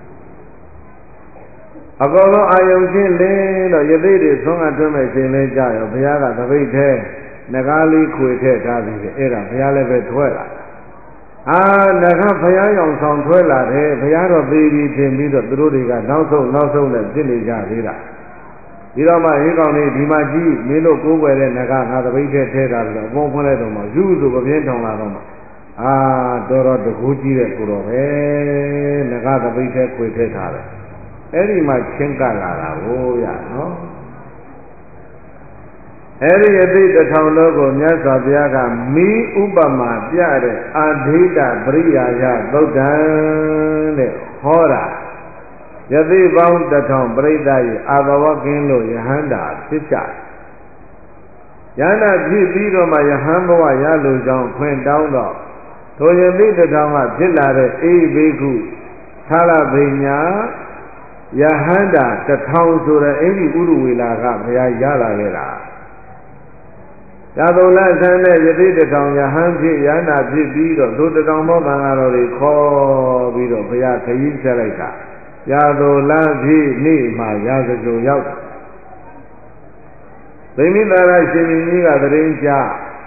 အကောင်လုံးအာယုံချင်းလင်းတော့ယသိတွေသွန်းကတွန်းမဲ့ရှင်လဲကြရောဘုရားကတပိတ်ထဲနဂါးလေးခွေထည့်ထားပြီးအဲ့ဒါဘုရားလည်းပဲထွက်လာအာနဂါးဘုရားရောင်ဆောင်ထွက်လာတယ်ဘုရားတော့သေးပြီးထင်ပြီးတော့သူတို့တွေကနောက်ဆုံးနောက်ဆုံးနဲ့ပြစ်နေကြသေးတာဒီတော့မှဟေးကောင်လေးဒီမှာကြီးမင်းတို့ကိုးကွယ်တဲ့နဂါးငါတပိတ်ထဲထည့်ထားပြီးတော့အကုန်ဖွင့်လိုက်တော့မှယူဆိုပပြင်းထောင်လာတော့မှအာတော်တော်တကူကြီးတဲ့ကိုတော်ပဲနဂါးတပိတ်ထဲခွေထည့်ထားတယ်အဲ့ဒီမှာချင်းကလာတာကိုရနော်အဲ့ဒီအသိတထောင်လုံးကိုမြတ်စွာဘုရားကမိဥပမာပြတဲ့အာဓိတပရိယာယသုတ်တံတဲ့ဟောတာယသိပေါင်းတထောင်ပရိသတ်ရဲ့အာဘဝကင်းလို့ယဟန္တာဖြစ်ကြယဟန္တာဖြစ်ပြီးတော့မှယဟန်ဘဝရလို့ကြောင်းခွင့်တောင်းတော့ထိုယသိတထောင်ကဖြစ်လာတဲ့အေဘိက္ခုသာလပညာယဟန္တာတထောင်ဆိုတဲ့အဲ့ဒီဥရဝေလာကဘုရားရလာခဲ့တာသာသုလဆန်းတဲ့ယသိတထောင်ယဟန်ဖြစ်ယန္တာဖြစ်ပြီးတော့ဒုတထောင်ဘောသံဃာတော်တွေခေါ်ပြီးတော့ဘုရားခရီးဆက်လိုက်တာသာသုလဖြစ်နေ့မှာရာဇဂုံရောက်ဗိမိသာရရှင်ကြီးကတရင်ကြ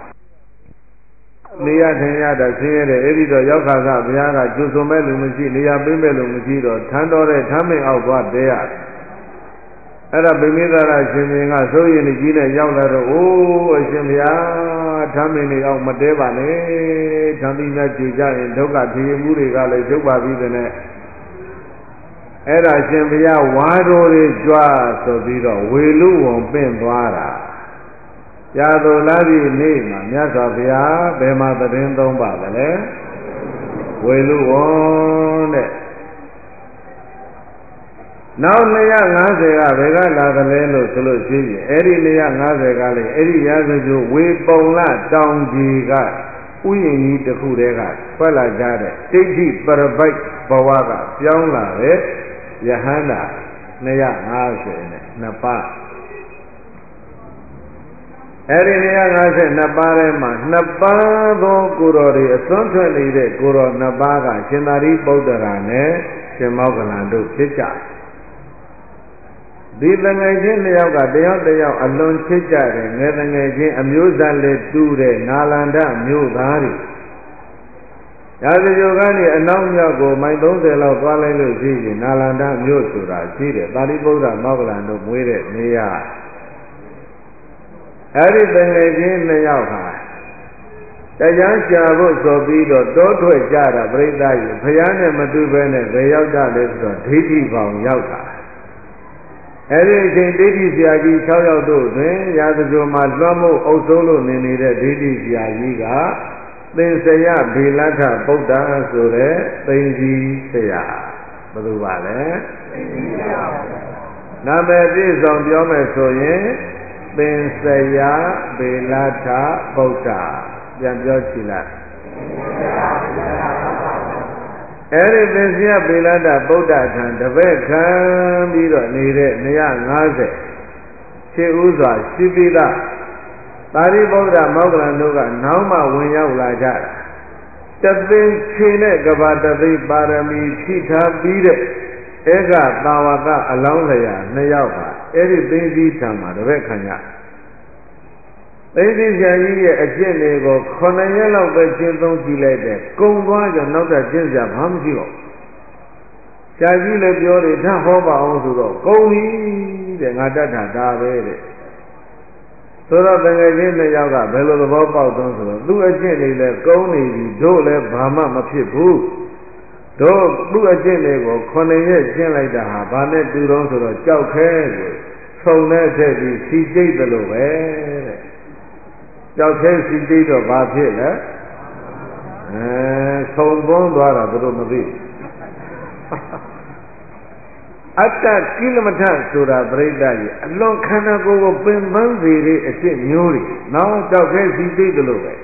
နေရထင်ရတာဆင်းရဲတဲ့အဲ့ဒီတော့ရောက်ခါကဘုရားကကျူစုံမဲ့လူမရှိနေရာပေးမဲ့လူမရှိတော့ထမ်းတော်တဲ့ထမ်းမင်အောက်သွားတဲရအဲ့ဒါဗိမိသာရရှင်ရှင်ကစိုးရင်ကြီးနဲ့ရောက်လာတော့အိုးအရှင်ဘုရားထမ်းမင်နေအောင်မတဲပါနဲ့ထမ်းပြီးများကြည်ကြရင်ဒုက္ခထေမှုတွေကလည်းရုပ်ပါပြီးတဲ့နဲ့အဲ့ဒါရှင်ဘုရားဝါတော်တွေကြွဆိုပြီးတော့ဝေလူဝံပင့်သွားတာရာသူလာပြီနေမှာမြတ်စွာဘုရားဘယ်မှာသတင်းသုံးပါသလဲဝေလူဝံတဲ့နောက်two hundred fiftyကဘယ်ကလာသလဲလို့ဆိုလို့ရှိရင်အဲ့ဒီtwo hundred fiftyကလေအဲ့ဒီရာဇဂိုဝေပုံလတောင်ကြီးကဥယျာဉ်ကြီးတစ်ခုတည်းကထွက်လာကြတဲ့ဒိဋ္ဌိပရပိုက်ဘဝကပြောင်းလာတဲ့ယဟန္တာtwo hundred fiftyနဲ့နှစ်ပါးအဲ့ဒီtwo hundred fifty-twoပါးထဲမှာနှစ်ပါးသောကိုယ်တော်တွေအစွမ်းထွက်နေတဲ့ကိုယ်တော်နှစ်ပါးကရှင်သာရိပုတ္တရာနဲ့ရှင်မောဂလန်တို့ဖြစ်ကြဒီတငယ်ချင်းနှစ်ယောက်ကတယောက်တယောက်အလွန်ချစ်ကြတယ်ငယ်တငယ်ချင်းအမျိုးသားလည်းတူတဲ့နာလန္ဒမြို့သားတွေရာဇဂိုကနေအနောက်မြောက်ကိုမိုင်thirtyလောက်သွားလိုက်လို့ရှိရင်နာလန္ဒမြို့ဆိုတာရှိတယ်သာရိပုတ္တရာမောဂလန်တို့မွေးတဲ့နေရာအဲ့ဒီတငယ်ချင်းနှစ်ယောက်ဟာတရားရှာဖို့ဆိုပြီးတော့တောထွက်ကြတာပြိဿကြီးဘုရားနဲ့မတူဘဲနဲ့ဘယ်ရောက်ကြလဲဆိုတော့ဒိဋ္ဌိပေါင်ရောက်တာအဲ့ဒီအချိန်ဒိဋ္ဌိဆရာကြီးsixယောက်တို့တွင်ရာဇဂိုမှာလွှမ်းမိုးအုပ်စိုးလို့နေနေတဲ့ဒိဋ္ဌိဆရာကြီးကသင်္စယဗေလထဗုဒ္ဓဆိုတဲ့သိဉ္စီဆရာဘယ်သူပါလဲသိဉ္စီဆရာနာမည်ပြည့်စုံပြောမယ်ဆိုရင်သင်္စယဗေလထဗုဒ္ဓပြန်ပြောကြည့်လိုက်အဲ့ဒီသင်္စယဗေလထဗုဒ္ဓထံတပည့်ခံပြီးတော့နေတဲ့two hundred fiftyရှေ့ဥစွာရှိပြီးသားသာရိပုတ္တရာမောဂလန်တို့ကနောက်မှဝင်ရောက်လာကြတာတသိန်းခြေနဲ့ကဘာတသိန်းပါရမီဖြည့်ထားပြီးတဲ့ဧကသာဝကအလောင်းလျာနှစ်ယောက်ပါအဲ့ဒီသိသိထံမှာတပည့်ခံရသိသိဆရာကြီးရဲ့အကျင့်တွေကိုnineရက်လောက်ပဲကျင့်သုံးကြည့်လိုက်တဲ့ကုံသွားကြနောက်တော့ကျင့်စရာဘာမှမရှိတော့ဆရာကြီးလည်းပြောတယ်ထဟောပါအောင်ဆိုတော့ကုံပြီတဲ့ငါတတ်တာဒါပဲတဲ့ဆိုတော့တကယ်ချင်းနှစ်ယောက်ကဘယ်လိုသဘောပေါက်တော့ဆိုတော့သူ့အကျင့်တွေလည်းကုံနေပြီတို့လည်းဘာမှမဖြစ်ဘူးတို့သူ့အကျင့်တွေကိုnineရက်ကျင့်လိုက်တာဟာဘာနဲ့တူတော့ဆိုတော့ကြောက်ခဲကိုဆုံတဲ့ထက်ပြီးစီကျိတ်တယ်လို့ပဲတဲ့ကြောက်ခဲစီကျိတ်တော့ဘာဖြစ်လဲအဲဆုံသွန်းသွားတာတို့မသိအတ္တကိလမထဆိုတာပြိဋ္ဌာကြီးအလွန်ခန္ဓာကိုယ်ကိုပင်ပန်းစေတဲ့အစ်စ်မျိုးတွေနောက်ကြောက်ခဲစီကျိတ်တယ်လို့ပဲ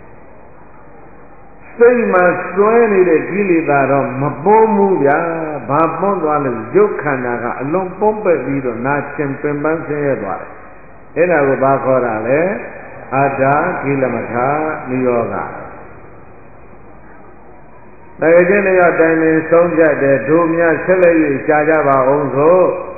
စိတ်မှာစွဲနေတဲ့ကိလေသာတော့မပွန်းဘူးဗျာဘာပွန်းသွားလဲရုပ်ခန္ဓာကအလွန်ပွန်းပက်ပြီးတော့နာကျင်ပင်ပန်းဆင်းရဲသွားတယ်အဲ့ဒါကိုဘာခေါ်တာလဲအတ္တကိလမထနိရောဓတကယ်ချင်းတရားတိုင်ပင်ဆုံးဖြတ်တဲ့ဒုများဆက်လက်၍ရှားကြပါအောင်ဆို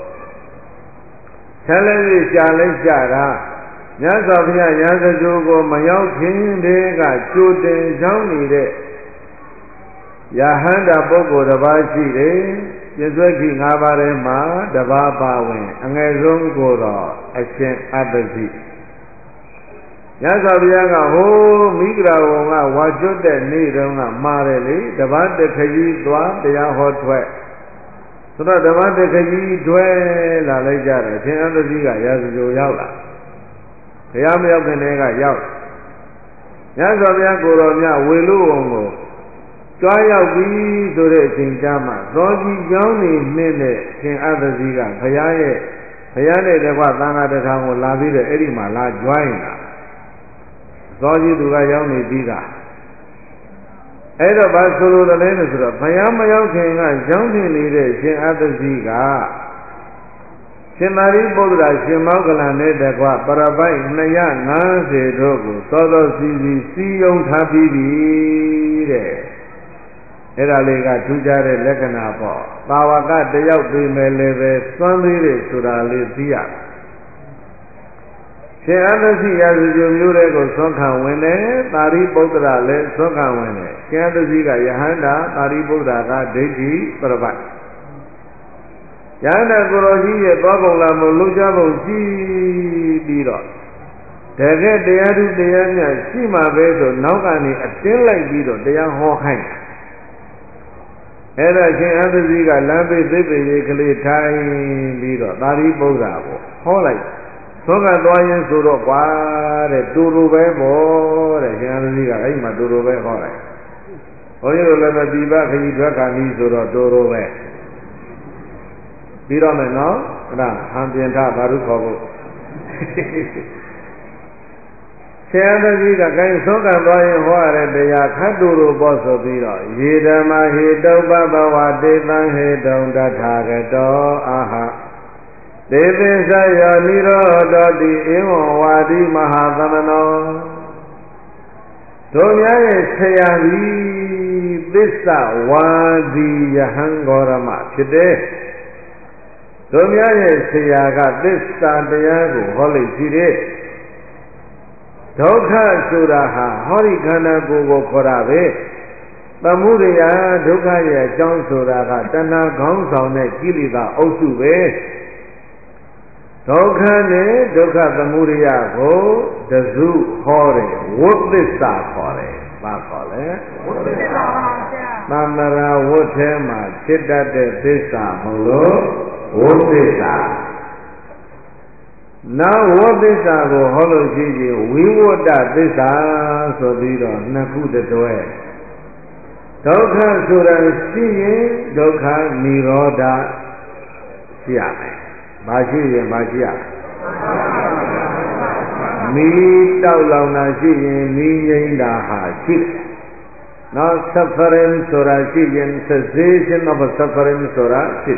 ဆက်လက်၍ရှားလိုက်ကြတာမြတ်စွာဘုရားရာဇဂိုကိုမရောက်ခင်တည်းကကြိုတင်ကြောင်းနေတဲ့ယဟန္တာပုဂ္ဂိုလ်တစ်ပါးရှိတယ်ပြစ္ဆွေခိ၅ပါးထဲမှာတစ်ပါးပါဝင်အငယ်ဆုံးကိုတော့အရှင်အတ္တရှိမြတ်စွာဘုရားကဟိုးမိဂရာဝံကဝါကျွတ်တဲ့နေ့တုန်းကမှားတယ်လေတပတ်တခကြီးသွားတရားဟောထွက်ဆိုတော့တပတ်တခကြီးထွက်လာလိုက်ကြတယ်ရှင်အတ္တကြီးကရာဇဂိုရောက်လာဘုရားမရောက်ခင်တည်းကရောက်မြတ်စွာဘုရားကိုယ်တော်မြတ်ဝေလူဝံကိုကြွားရောက်ပြီဆိုတဲ့အချိန်ကျမှသောကြီးကျောင်းနေနှင်းတဲ့ရှင်အတ္တကြီးကဘုရားရဲ့ဘုရားနဲ့တကွသံဃာတထောင်ကိုလာပြီးတော့အဲ့ဒီမှာလာကြွားရင်လားသောကြီးသူကရောက်နေပြီးတာအဲ့တော့ဘာဆိုလိုတယ်လဲဆိုတော့ဘုရားမရောက်ခင်ကရောင်းတင်နေတဲ့ရှင်အတ္တကြီးကရှင်သာရိပုတ္တရာရှင်မောဂလန်နဲ့တကွပရပိုက်two hundred fiftyတို့ကိုသောသောစီစီစီယုံထားပြီးပြီတဲ့အဲ့ဒါလေးကထူးခြားတဲ့လက္ခဏာပေါ့သာဝကတယောက်ပြီးမယ်လည်းပဲသွမ်းသေးတယ်ဆိုတာလေးသိရရှင်အတ္တစီရာဇဂိုမျိုးတွေကိုသွန်ခံဝင်တယ်သာရိပုတ္တရာလည်းသွန်ခံဝင်တယ်ရှင်အတ္တစီကယဟန္တာသာရိပုတ္တရာကဒိဋ္ဌိပရပိုက်ယန္တာကိုရောကြီးရဲ့သောပုံလာမို့လုံချပုံကြည့်ပြီးတော့တကယ်တရားသူတရားမြတ်ရှိမှပဲဆိုနောက်ကနေအတင်းလိုက်ပြီးတော့တရားဟောခိုင်းအဲ့ဒါရှင်အတ္တစီကလမ်းပိသိပ္ပေကလေးထိုင်ပြီးတော့သာရိပုတ္တရာကိုဟောလိုက်သောကသွားရင်ဆိုတော့ကွာတဲ့တူတူပဲပေါ့တဲ့ရှင်အသီးကအဲ့မှာတူတူပဲဟောတယ်ဘုန်းကြီးတို့လည်းမတိဘခရီးထွက်ခါနီးဆိုတော့တူတူပဲပြီးတော့မယ်နော်အဲ့ဒါဟန်ပြင်ထဘာလို့ခေါ်ဖို့ရှင်အသီးကကိုင်းသောကသွားရင်ဟောရတဲ့တရားခတ်တူတူပေါ့ဆိုပြီးတော့ယေဓမ္မဟေတုပ္ပဘဝတေတံဟေတုံတထာဂတောအာဟဒေသေသယောနိရောဓတိဧဝံဝါဒီမဟာသမနောတို့များရဲ့ဆရာသည်သစ္စာဝါဒီယဟံဂေါရမဖြစ်တယ်တို့များရဲ့ဆရာကသစ္စာတရားကိုဟောလိမ့်ရှိတယ်ဒုက္ခဆိုတာဟာဟောဒီခန္ဓာကိုယ်ကိုခေါ်တာပဲသမုဒယဒုက္ခရဲ့အကြောင်းဆိုတာကတဏှာခေါင်းဆောင်တဲ့ကိလေသာအုပ်စုပဲဒုက္ခနဲ့ဒုက္ခသမုဒယကိုတစုဟောတယ်ဝိသစ္စာခေါ်တယ်။ဘာခေါ်လဲဝိသစ္စာပါဗျာ။သံဃာဝတ်ထဲမှာဖြစ်တတ်တဲ့သစ္စာမလို့ဝိသစ္စာနောက်ဝိသစ္စာကိုဟောလို့ရှိရင်ဝိဝတ္တသစ္စာဆိုပြီးတော့နှစ်ခုတတွဲဒုက္ခဆိုတာရှိရင်ဒုက္ခនិရောဓရှိရမယ်မရှိရင်မရှိရမီးတောက်လောင်တာရှိရင်မီးငြိမ်းတာဟာရှိနောက် suffering ဆိုတာရှိရင် cessation of suffering ဆိုတာရှိ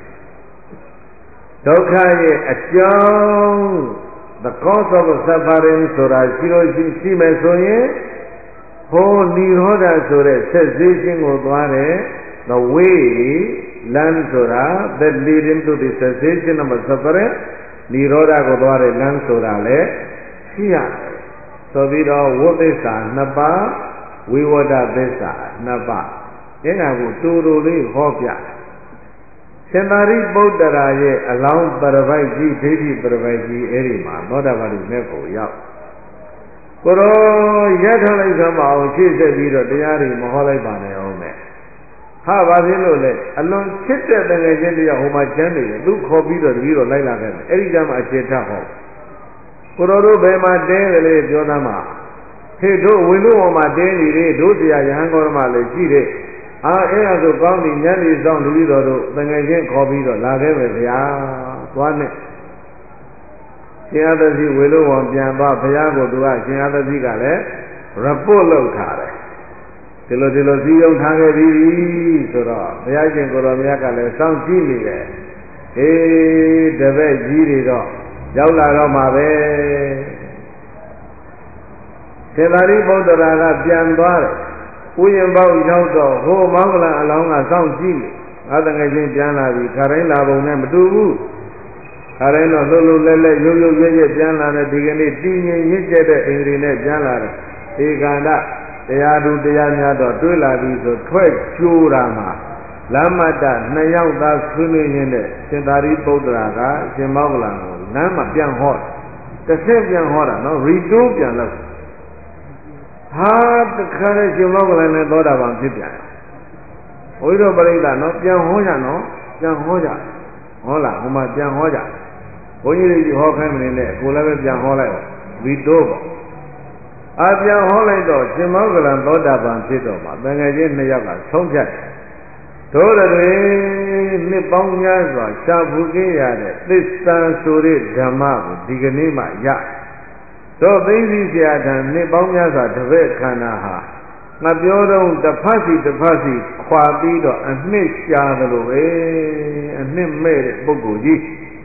ဒုက္ခရဲ့အကြောင်း the cause of suffering ဆိုတာရှိလို့ရှိမယ်ဆိုရင်ဟိုនិရောဓဆိုတဲ့ cessation ကိုသွားတယ် the way land ဆိုတာ that lead into the cessation of suffering និရောဓကိုသွားတဲ့ land ဆိုတာလေရှိရတယ်ဆိုပြီးတော့ဝိသစ္စာနှစ်ပါးဝိဝတ္တသစ္စာနှစ်ပါးအဲ့ဒါကိုတူတူလေးဟောပြရှင်သာရိပုတ္တရာရဲ့အလောင်းပရပိုက်ကြီးဒိဋ္ဌိပရပိုက်ကြီးအဲ့ဒီမှာသောတာပတိမေဖို့ရောက်ကိုရောရက်ထားလိုက်သမ်းပါအောင်ရှေ့ဆက်ပြီးတော့တရားတွေမဟောလိုက်ပါနဲ့အောင်နဲ့ဟာဘာဖြစ်လို့လဲအလွန်ချစ်တဲ့တကယ်ချင်းတရားဟိုမှာကျမ်းနေတယ်သူခေါ်ပြီးတော့တပည့်တော်လိုက်လာခဲ့တယ်အဲ့ဒီကျမ်းမှာအခြေထဟောကိုရောတို့ဘယ်မှာတင်းတယ်လေပြောသားမှာဟေ့တို့ဝင်းတို့ပေါ်မှာတင်းနေတယ်တို့တရားယဟန်ကောရမလည်းရှိတယ်အာအဲ့ဒါဆိုကောင်းပြီညနေဆောင်တပည့်တော်တို့တကယ်ချင်းခေါ်ပြီးတော့လာခဲ့ပဲဗျာသွားနဲ့ရှင်အသတိဝေလို့ဝန်ပြန်သွားဘုရားကိုသူကရှင်အသတိကလည်း report လုပ်ထားတယ်ဒီလိုဒီလိုစည်းရုံးထားခဲ့ပြီဆိုတော့ဘုရားရှင်ကိုတော်မြတ်ကလည်းစောင့်ကြည့်နေတယ်ဟေးတပည့်ကြီးတွေတော့ရောက်လာတော့မှာပဲရှင်သာရိပုတ္တရာကပြန်သွားတယ်ဥယျာဉ်ပေါက်ရောက်တော့ဟိုမောင်္ဂလအလောင်းကစောင့်ကြည့်နေငါတကယ်ချင်းပြန်လာပြီခရိုင်းလာပုံနဲ့မတူဘူးခရိုင်းတော့လှုပ်လှုပ်လဲလဲရုပ်ရုပ်ရဲရဲပြန်လာတဲ့ဒီကနေ့တည်ငြိမ်ရစ်ကျက်တဲ့အိန္ဒြေနဲ့ပြန်လာတယ်ဒီကန္တတရားသူတရားများတော့တွေးလာပြီဆိုထွက်ကျိုးတာမှာလမ်းမတနှစ်ယောက်သားဆွေးနွေးရင်းနဲ့ရှင်သာရိပုတ္တရာကရှင်မောဂလန်ကိုလမ်းမှာပြန်ဟောတစ်ဆက်ပြန်ဟောတာနော်ရီတိုးပြန်လို့ဟာတခါနဲ့ရှင်မောဂလန်နဲ့သောတာပန်ဖြစ်ပြန်ဘုရားတို့ပြိဿနော်ပြန်ဟောကြနော်ပြန်ဟောကြဟောလားဟိုမှာပြန်ဟောကြဘုန်းကြီးတွေဟောခိုင်းမနေနဲ့ကိုလည်းပဲပြန်ဟောလိုက်ရီတိုးပေါ့အပြန်ဟောလိုက်တော့ရှင်မောဂလန်သောတာပန်ဖြစ်တော့မှတန်ငယ်ချင်းနှစ်ယောက်ကဆုံးဖြတ်တယ်တို့တွေနှစ်ပေါင်းများစွာရှားဖူးခဲ့ရတဲ့သစ္စာဆိုတဲ့ဓမ္မကိုဒီကနေ့မှရတို့သိသိဆရာထံနှစ်ပေါင်းများစွာတပည့်ခန္ဓာဟာငါပြောတော့တစ်ဖက်စီတစ်ဖက်စီခွာပြီးတော့အနှစ်ရှားသလိုပဲအနှစ်မဲ့တဲ့ပုဂ္ဂိုလ်ကြီး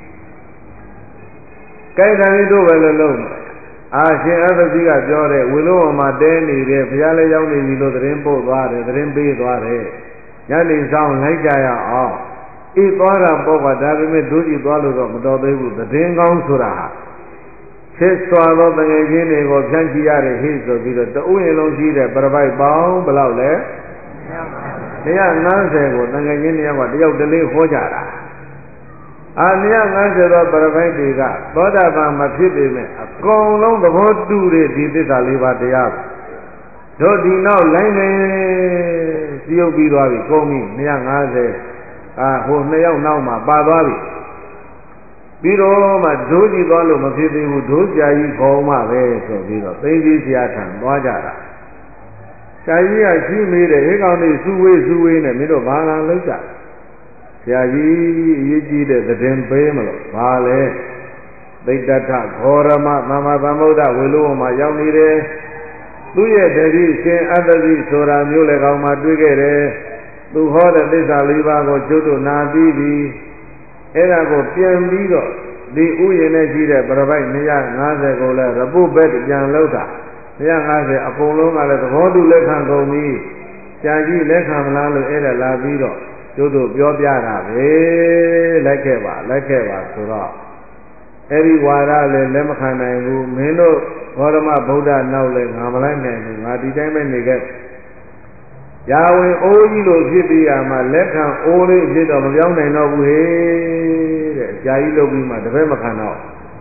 ကြိုက်တယ်တို့ပဲလို့လုံးအာရှင်အသတိကပြောတဲ့ဝေလို့ဝမှာတဲနေတယ်ဘုရားလည်းရောက်နေပြီလို့သတင်းပို့သွားတယ်သတင်းပေးသွားတယ်ညနေဆောင်လိုက်ကြရအောင်အေးသွားတာပေါ့ကဒါပေမဲ့ဒုတိသွားလို့တော့မတော်သေးဘူးသတင်းကောင်းဆိုတာဟာချစ်စွာသောတငယ်ချင်းတွေကိုဖြန့်ချီရတဲ့ဟိဆိုပြီးတော့တဦးရင်လုံးကြီးတဲ့ပရပိုက်ပေါင်းဘယ်လောက်လဲတရားငါးဆယ်ကိုတငယ်ချင်းတယောက်ကတယောက်တလေးဟောကြတာအာနည်းငါးဆယ်သောပရပိုက်တွေကသောတာပန်မဖြစ်ပေမဲ့အကုန်လုံးသဘောတူတဲ့ဒီသစ္စာလေးပါးတရားတို့ဒီနောက်လိုင်းနေစီယုတ်ပြီးသွားပြီကုန်ပြီနည်းငါးဆယ်အာဟိုနှစ်ယောက်နောက်မှာပါသွားပြီပြီးတော့မှဒိုးကြည့်သွားလို့မဖြစ်သေးဘူးဒိုးကြာကြီးခေါင်းမှပဲဆိုပြီးတော့သိသိဆရာထံသွားကြတာဆရာကြီးကရှိမေးတယ်ဟေးကောင်လေးစုဝေးစုဝေးနဲ့မင်းတို့ဘာလာလုပ်ကြဆရာကြီးအရေးကြီးတဲ့သတင်းပေးမလို့ဘာလဲသိတ္တထခောရမသမ္မာသမ္ဗုဒ္ဓဝေလူဝမှာရောက်နေတယ်သူ့ရဲ့တတိရှင်အတ္တတိဆိုတာမျိုးလေကောင်မှတွေ့ခဲ့တယ်သူဟောတဲ့သစ္စာလေးပါးကိုကျုပ်တို့နာပြီးပြီအဲ့ဒါကိုပြန်ပြီးတော့ဒီဥယျာဉ်နဲ့ရှိတဲ့ပြပိုက်two hundred fiftyကိုလည်းရပုတ်ဘက်ပြန်လောက်တာtwo hundred fiftyအကုန်လုံးကလည်းသဘောတူလက်ခံကုန်ပြီကြာကြီးလက်ခံမလားလို့အဲ့ဒါလာပြီးတော့ကျုပ်တို့ပြောပြတာပဲလိုက်ခဲ့ပါလိုက်ခဲ့ပါဆိုတော့အဲ့ဒီဝါဒလည်းလက်မခံနိုင်ဘူးမင်းတို့ဘောဓမဗုဒ္ဓနောက်လည်းငါမလိုက်နိုင်ဘူးငါဒီတိုင်းပဲနေခဲ့ရာဝင်အိုးကြီးလို့ဖြစ်ပြီးရမှလက်ခံအိုးလေးဖြစ်တော့မပြောင်းနိုင်တော့ဘူးဟေးတဲ့ကြာကြီးလုပ်ပြီးမှတပည့်မခံတော့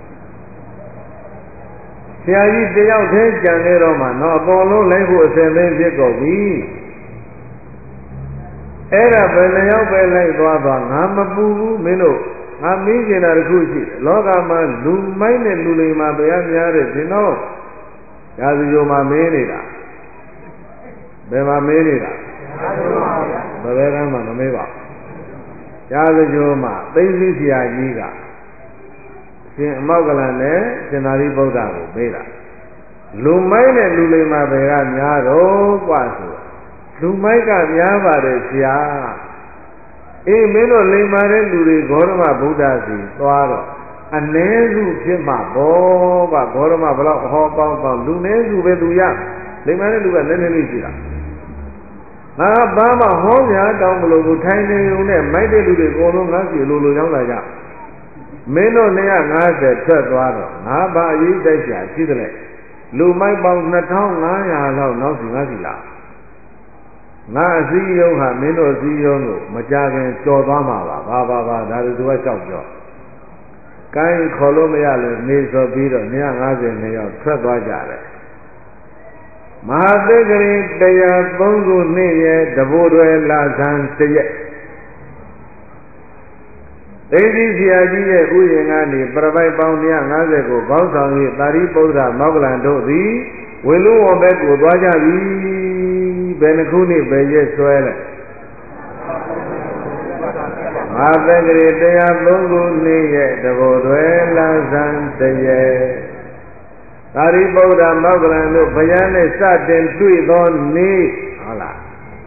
ဆရာကြီးတယောက်တည်းကြံနေတော့မှတော့အကုန်လုံးလိုက်ဖို့အစဉ်သင်းဖြစ်ကုန်ပြီအဲ့ဒါဘယ်နှယောက်ပဲလိုက်သွားသွားငါမပူဘူးမင်းတို့ငါမေးကျင်တာတခုရှိတယ်လောကမှာလူမိုက်နဲ့လူလိမ်မှာတရားများတဲ့ဒီတော့ရာဇဂိုမှာမေးနေတာဘယ်မှာမေးနေတာဘယ်ဘက်ကမှမမေးပါဘူးရာဇဂိုမှာသိသိဆရာကြီးကရှင်အမောက္ကလန်နဲ့ရှင်သာရိပုတ္တရာကိုမေးတာလူမိုက်နဲ့လူလိမ်မှာဘယ်ကများတော့กว่าဆိုလူမိုက်ကများပါတယ်ဆရာအေးမင်းတို့လိမ္မာတဲ့လူတွေဂေါရမဗုဒ္ဓစီသွားတော့အ ਨੇ စုဖြစ်မှာဘောကဂေါရမဘလောက်အဟောကောင်းကောင်းလူ ਨੇ စုပဲသူရလိမ္မာတဲ့လူကနည်းနည်းလေးရှိတာငါဘာမှဟောများတောင်းမလို့ဘူးထိုင်နေုံနဲ့မိုက်တဲ့လူတွေအကုန်လုံးငါစီလိုလိုရောက်လာကြမင်းတို့two hundred fiftyထွက်သွားတော့ငါဘာအရေးတိုက်ရှာရှိတယ်လေလူမိုက်ပေါင်းtwo thousand five hundredလောက်နောက်စီငါစီလာငါအစည်းအရုံးဟာမင်းတို့အစည်းအရုံးကိုမကြခင်ကြော်သွားမှာပါဘာဘာဘာဒါတွေသူကကြောက်ကြောက်ကိုင်းခေါ်လို့မရလို့နေဆိုပြီးတော့two hundred fiftyယောက်ထွက်သွားကြတယ်မဟာသက္ကရီone oh threeခုနှစ်ရဲ့တဘိုးတွေလာဆန်းတရက်သိသိဆရာကြီးရဲ့ဥယျာဉ်ကနေပြပိုက်ပေါင်းtwo hundred fiftyကိုကောင်းဆောင်၍သာရိပုတ္တရာမောက္ကလန်တို့သည်ဝေလူဝဘက်ကိုသွားကြပြီဘယ်နှခုနှစ်ပဲရက်ဆွဲလဲမဟာသက္ကရီone oh threeခုနှစ်ရဲ့တဘိုးတွေလာဆန်းတရက်သာရိပုတ္တရာမောက္ကလန်တို့ဘုရားနဲ့စတင်တွေ့သောနေ့ဟုတ်လား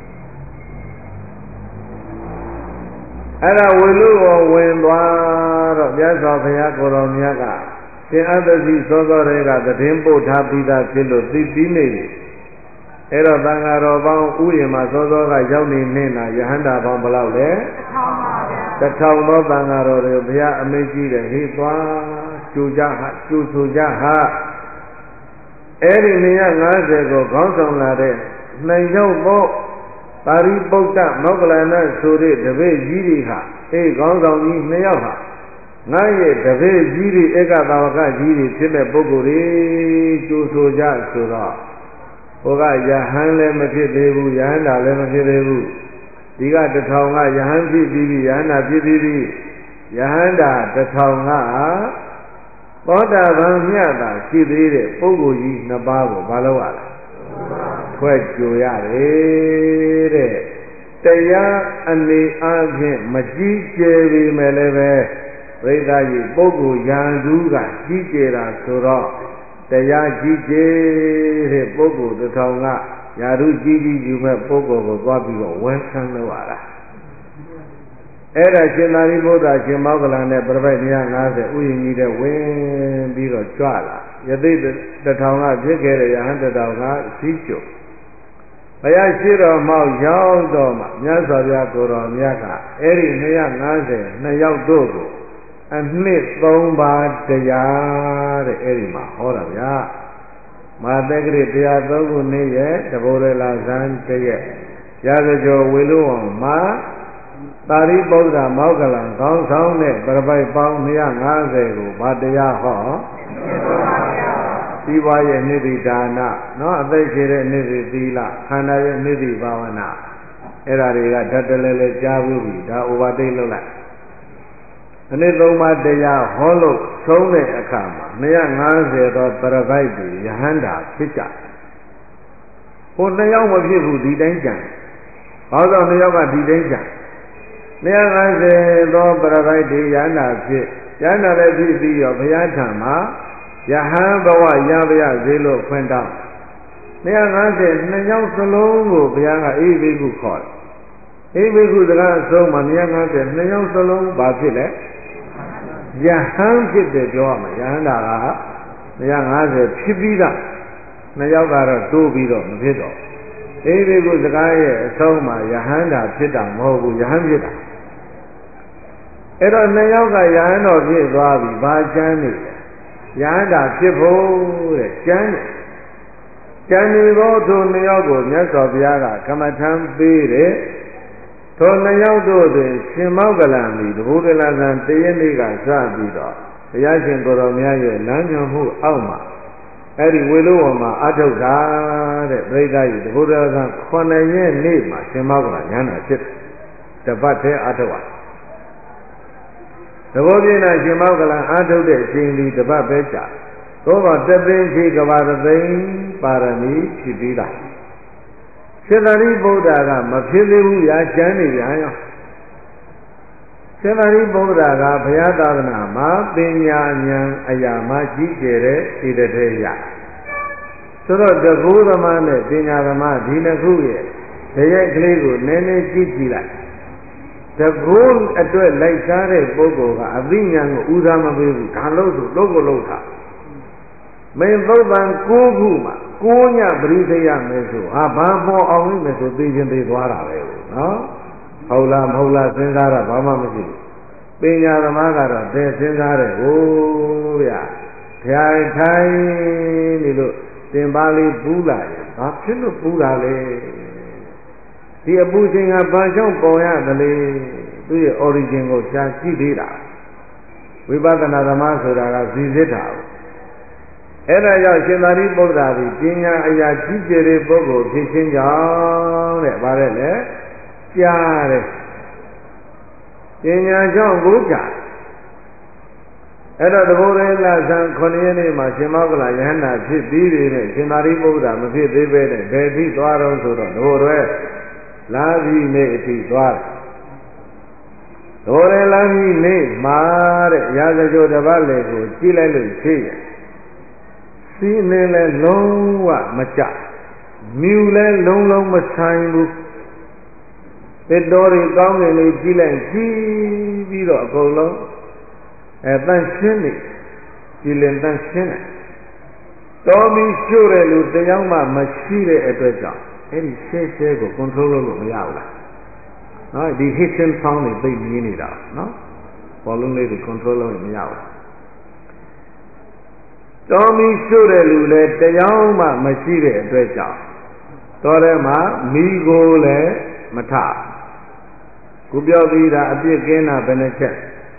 အဲ့ဒါဝေလူကိုဝင်သွားတော့မြတ်စွာဘုရားကိုယ်တော်မြတ်ကရှင်အတ္တစီသောသောတွေကသတင်းပို့ထားပြီးသားဖြစ်လို့သိပြီးနေပြီအဲ့တော့သံဃာတော်ပေါင်းဥယျာဉ်မှာသောသောကရောက်နေနေတာယဟန္တာပေါင်းဘယ်လောက်လဲတစ်ထောင်ပါဗျာတစ်ထောင်သောသံဃာတော်တွေဘုရားအမိန့်ကြီးတယ်ဟေ့သွားကျူကြဟာကျူဆိုကြဟာအဲ့ဒီtwo hundred fiftyကိုခေါင်းဆောင်လာတဲ့နှစ်ယောက်သောသာရိပုတ္တမောက္ကလန်ဆိုတဲ့တပည့်ကြီးတွေဟာအေးခေါင်းဆောင်ကြီးနှစ်ယောက်ဟာငါရဲ့တပည့်ကြီးတွေဧကသာဝကကြီးတွေဖြစ်တဲ့ပုဂ္ဂိုလ်တွေကျိုးဆိုကြဆိုတော့ဟိုကယဟန်လည်းမဖြစ်သေးဘူးယဟန္တာလည်းမဖြစ်သေးဘူးဒီကတစ်ထောင်ကယဟန်ဖြစ်ပြီးပြီယဟန္တာဖြစ်ပြီးပြီယဟန္တာတစ်ထောင်ကသောတာပန်မြတ်တာရှိသေးတဲ့ပုဂ္ဂိုလ်ကြီးနှစ်ပါးကိုမလုပ်ရလားဖွဲ့ကြိုရတယ်တဲ့တရားအနေအားဖြင့်မကြီးကျယ်ပေမဲ့လည်းပဲပရိသတ်ကြီးပုဂ္ဂိုလ်ရန်သူကကြီးကျယ်တာဆိုတော့တရားကြီးကျယ်တဲ့ပုဂ္ဂိုလ်တစ်ထောင်ကယာရုကြီးကြီးယူမဲ့ပုဂ္ဂိုလ်ကိုသွားပြီးတော့ဝန်ခံလို့ရတာအဲ့ဒါရှင်သာရိပုတ္တရာရှင်မောက္ကလန်နဲ့ပြပိုက်two hundred fiftyဥယျာဉ်ကြီးတဲ့ဝင်ပြီးတော့ကြွလာယသိတစ်ထောင်ကဖြစ်ခဲ့တဲ့ယဟန်တစ်ထောင်ကစီးကျုံဘုရားရှိတော်မောက်ရောက်တော့မှမြတ်စွာဘုရားကိုယ်တော်မြတ်ကအဲ့ဒီtwo hundred fiftyနှစ်ယောက်တို့ကိုအနှစ်သုံးပါးတရားတဲ့အဲ့ဒီမှာဟောတာဗျာမဟာသက္ကရီone oh threeခုနှစ်ရဲ့တဘိုးရလာဇန်တရက်ရာဇဂိုဝေလူဝံမှာသာရိပုတ္တရာမောက္ကလန်ခေါင်းဆောင်တဲ့ပြပိုက်ပေါင်းtwo hundred fiftyကိုဗာတရားဟောဒီဘွားရဲ့နိတိဒါနနော်အသိရှိတဲ့နိတိသီလခန္ဓာရဲ့နိတိဘာဝနာအဲ့ဒါတွေကဓာတ်တလဲလဲကြားဘူးပြီဒါ overtake လုပ်လိုက်အနည်းသုံးပါးတရားဟောလို့ဆုံးတဲ့အခါမှာနှစ်ရာငါးဆယ်သောပရပိုက်တွေယဟန္တာဖြစ်ကြဟိုနှစ်ယောက်မဖြစ်ဘူးဒီတိုင်းကြံဘာလို့နှစ်ယောက်ကဒီတိုင်းကြံနှစ်ရာငါးဆယ်သောပရပိုက်တွေယဟန္တာဖြစ်ယဟန္တာလည်းဖြစ်ပြီးတော့ဘုရားထံမှာယဟန်ဘဝရပါရစေလို့ဖွင့်တောင်းနှစ်ရာငါးဆယ်နှစ်ယောက်စလုံးကိုဘုရားကအေးဘိက္ခုခေါ်တယ်အေးဘိက္ခုစကားအဆုံးမှာနှစ်ရာငါးဆယ်နှစ်ယောက်စလုံးဘာဖြစ်လဲယဟန်ဖြစ်တယ်ပြောရမှာယဟန္တာကနှစ်ရာငါးဆယ်ဖြစ်ပြီးသားနှစ်ယောက်ကတော့တိုးပြီးတော့မဖြစ်တော့အေးဘိက္ခုစကားရဲ့အဆုံးမှာယဟန္တာဖြစ်တာမဟုတ်ဘူးယဟန်ဖြစ်တာအဲ့တော့နှစ်ယောက်ကယဟန်တော်ဖြစ်သွားပြီဘာချမ်းနေလဲယဟန္တာဖြစ်ဖို့တဲ့ကျမ်းတယ်ကျမ်းဒီသောသူနှစ်ယောက်ကိုမြတ်စွာဘုရားကကမ္မထံပေးတယ်ထိုနှစ်ယောက်တို့တွင်ရှင်မောကလံသည်တဘုဒ္ဓလာဇံတရက်နေ့ကစပြီးတော့ဘုရားရှင်ကိုယ်တော်မြတ်ရဲ့လမ်းညွှန်မှုအောက်မှာအဲ့ဒီဝေလုဝံမှာအထုတ်တာတဲ့ပြိဿကြီးတဘုဒ္ဓလာဇံခုနှစ်ရက်နေ့မှာရှင်မောကလံဉာဏ်တော်ဖြစ်တပတ်တည်းအထုတ်ပါသဘောပြင်းတာရှင်မောကလံအာထုတ်တဲ့အချိန်ဒီတပတ်ပဲကြာသို့တော့တသိန်းရှိကဘာတသိန်းပါရမီဖြစ်ပြီးသားရှင်သာရိပုတ္တရာကမဖြစ်သေးဘူးရာကျမ်းနေပြန်ရောရှင်သာရိပုတ္တရာကဘုရားသာသနာမှာပညာဉာဏ်အရာမှကြီးကျယ်တဲ့ဣတထေယဆိုတော့တကူသမားနဲ့ပညာသမားဒီနှစ်ခုရဲ့တရက်ကလေးကိုနည်းနည်းကြည့်ကြည့်လိုက်တကူအတွက်လိုက်စားတဲ့ပုဂ္ဂိုလ်ကအသိဉာဏ်ကိုဦးစားမပေးဘူးဒါလို့ဆိုလို့ကိုလို့ထားမင်းသုတ်တန်ကိုးခုမှာကိုးညပရိသေယမယ်ဆိုဟာဘာပေါ်အောင်လိမ့်မယ်ဆိုသိချင်းသိသွားတာပဲနော်ဟုတ်လားမဟုတ်လားစဉ်းစားတာဘာမှမရှိဘူးပညာသမားကတော့သင်စဉ်းစားတယ်ဟိုးဗျာထိုင်ထိုင်နေလို့သင်ပါလေးပူးလာရင်ဘာဖြစ်လို့ပူးလာလဲဒီအပူချိန်ကဘာကြောင့်ပေါ်ရတယ်လဲသူရဲ့ origin ကိုရှားကြည့်သေးတာဝိပဿနာသမားဆိုတာကဇီစစ်တာအဲ့ဒါကြောင့်ရှင်သာရိပုတ္တရာဒီပညာအရာကြီးကျယ်တဲ့ပုဂ္ဂိုလ်ဖြစ်ခြင်းကြောင့်တဲ့ဗါတဲ့လေကြားတယ်ပညာကြောင့်ကိုကြားအဲ့တော့တဘုရေလာဇံခုနှစ်ရက်နေ့မှာရှင်မောကလယဟန္တာဖြစ်ပြီးပြီနဲ့ရှင်သာရိပုတ္တရာမဖြစ်သေးပဲနဲ့ဘယ်ထိသွားတော့ဆိုတော့တဘုရေလာပြီးနေ့အထိသွားတယ်တဘုရေလာပြီးနေ့မှာတဲ့ရာဇဂိုတပတ်လေကိုကြည့်လိုက်လို့ရှိရဲ့စီးနေလဲလုံးဝမကြမြူလဲလုံးလုံးမဆိုင်ဘူးတစ်တော်တွေကောင်းတယ်လို့ကြည့်လိုက်ကြည့်ပြီးတော့အကုန်လုံးအဲတန့်ရှင်းနေကြည်လင်တန့်ရှင်းတယ်တော်ပြီးရှို့တယ်လို့တရားမှမရှိတဲ့အတွက်ကြောင့်အဲ့ဒီရှဲရှဲကို control လုပ်လို့မရဘူးလားနော်ဒီ hidden sound တွေသိမြင်နေတာနော်ဘောလုံးလေးတွေ control လုပ်လို့မရဘူးတော်မီရှို့တဲ့လူလည်းတရားမှမရှိတဲ့အတွက်ကြောင့်တော်ထဲမှာမိကိုလည်းမထခုပြောပြီးတာအပြစ်ကင်းတာဘယ်နှချက်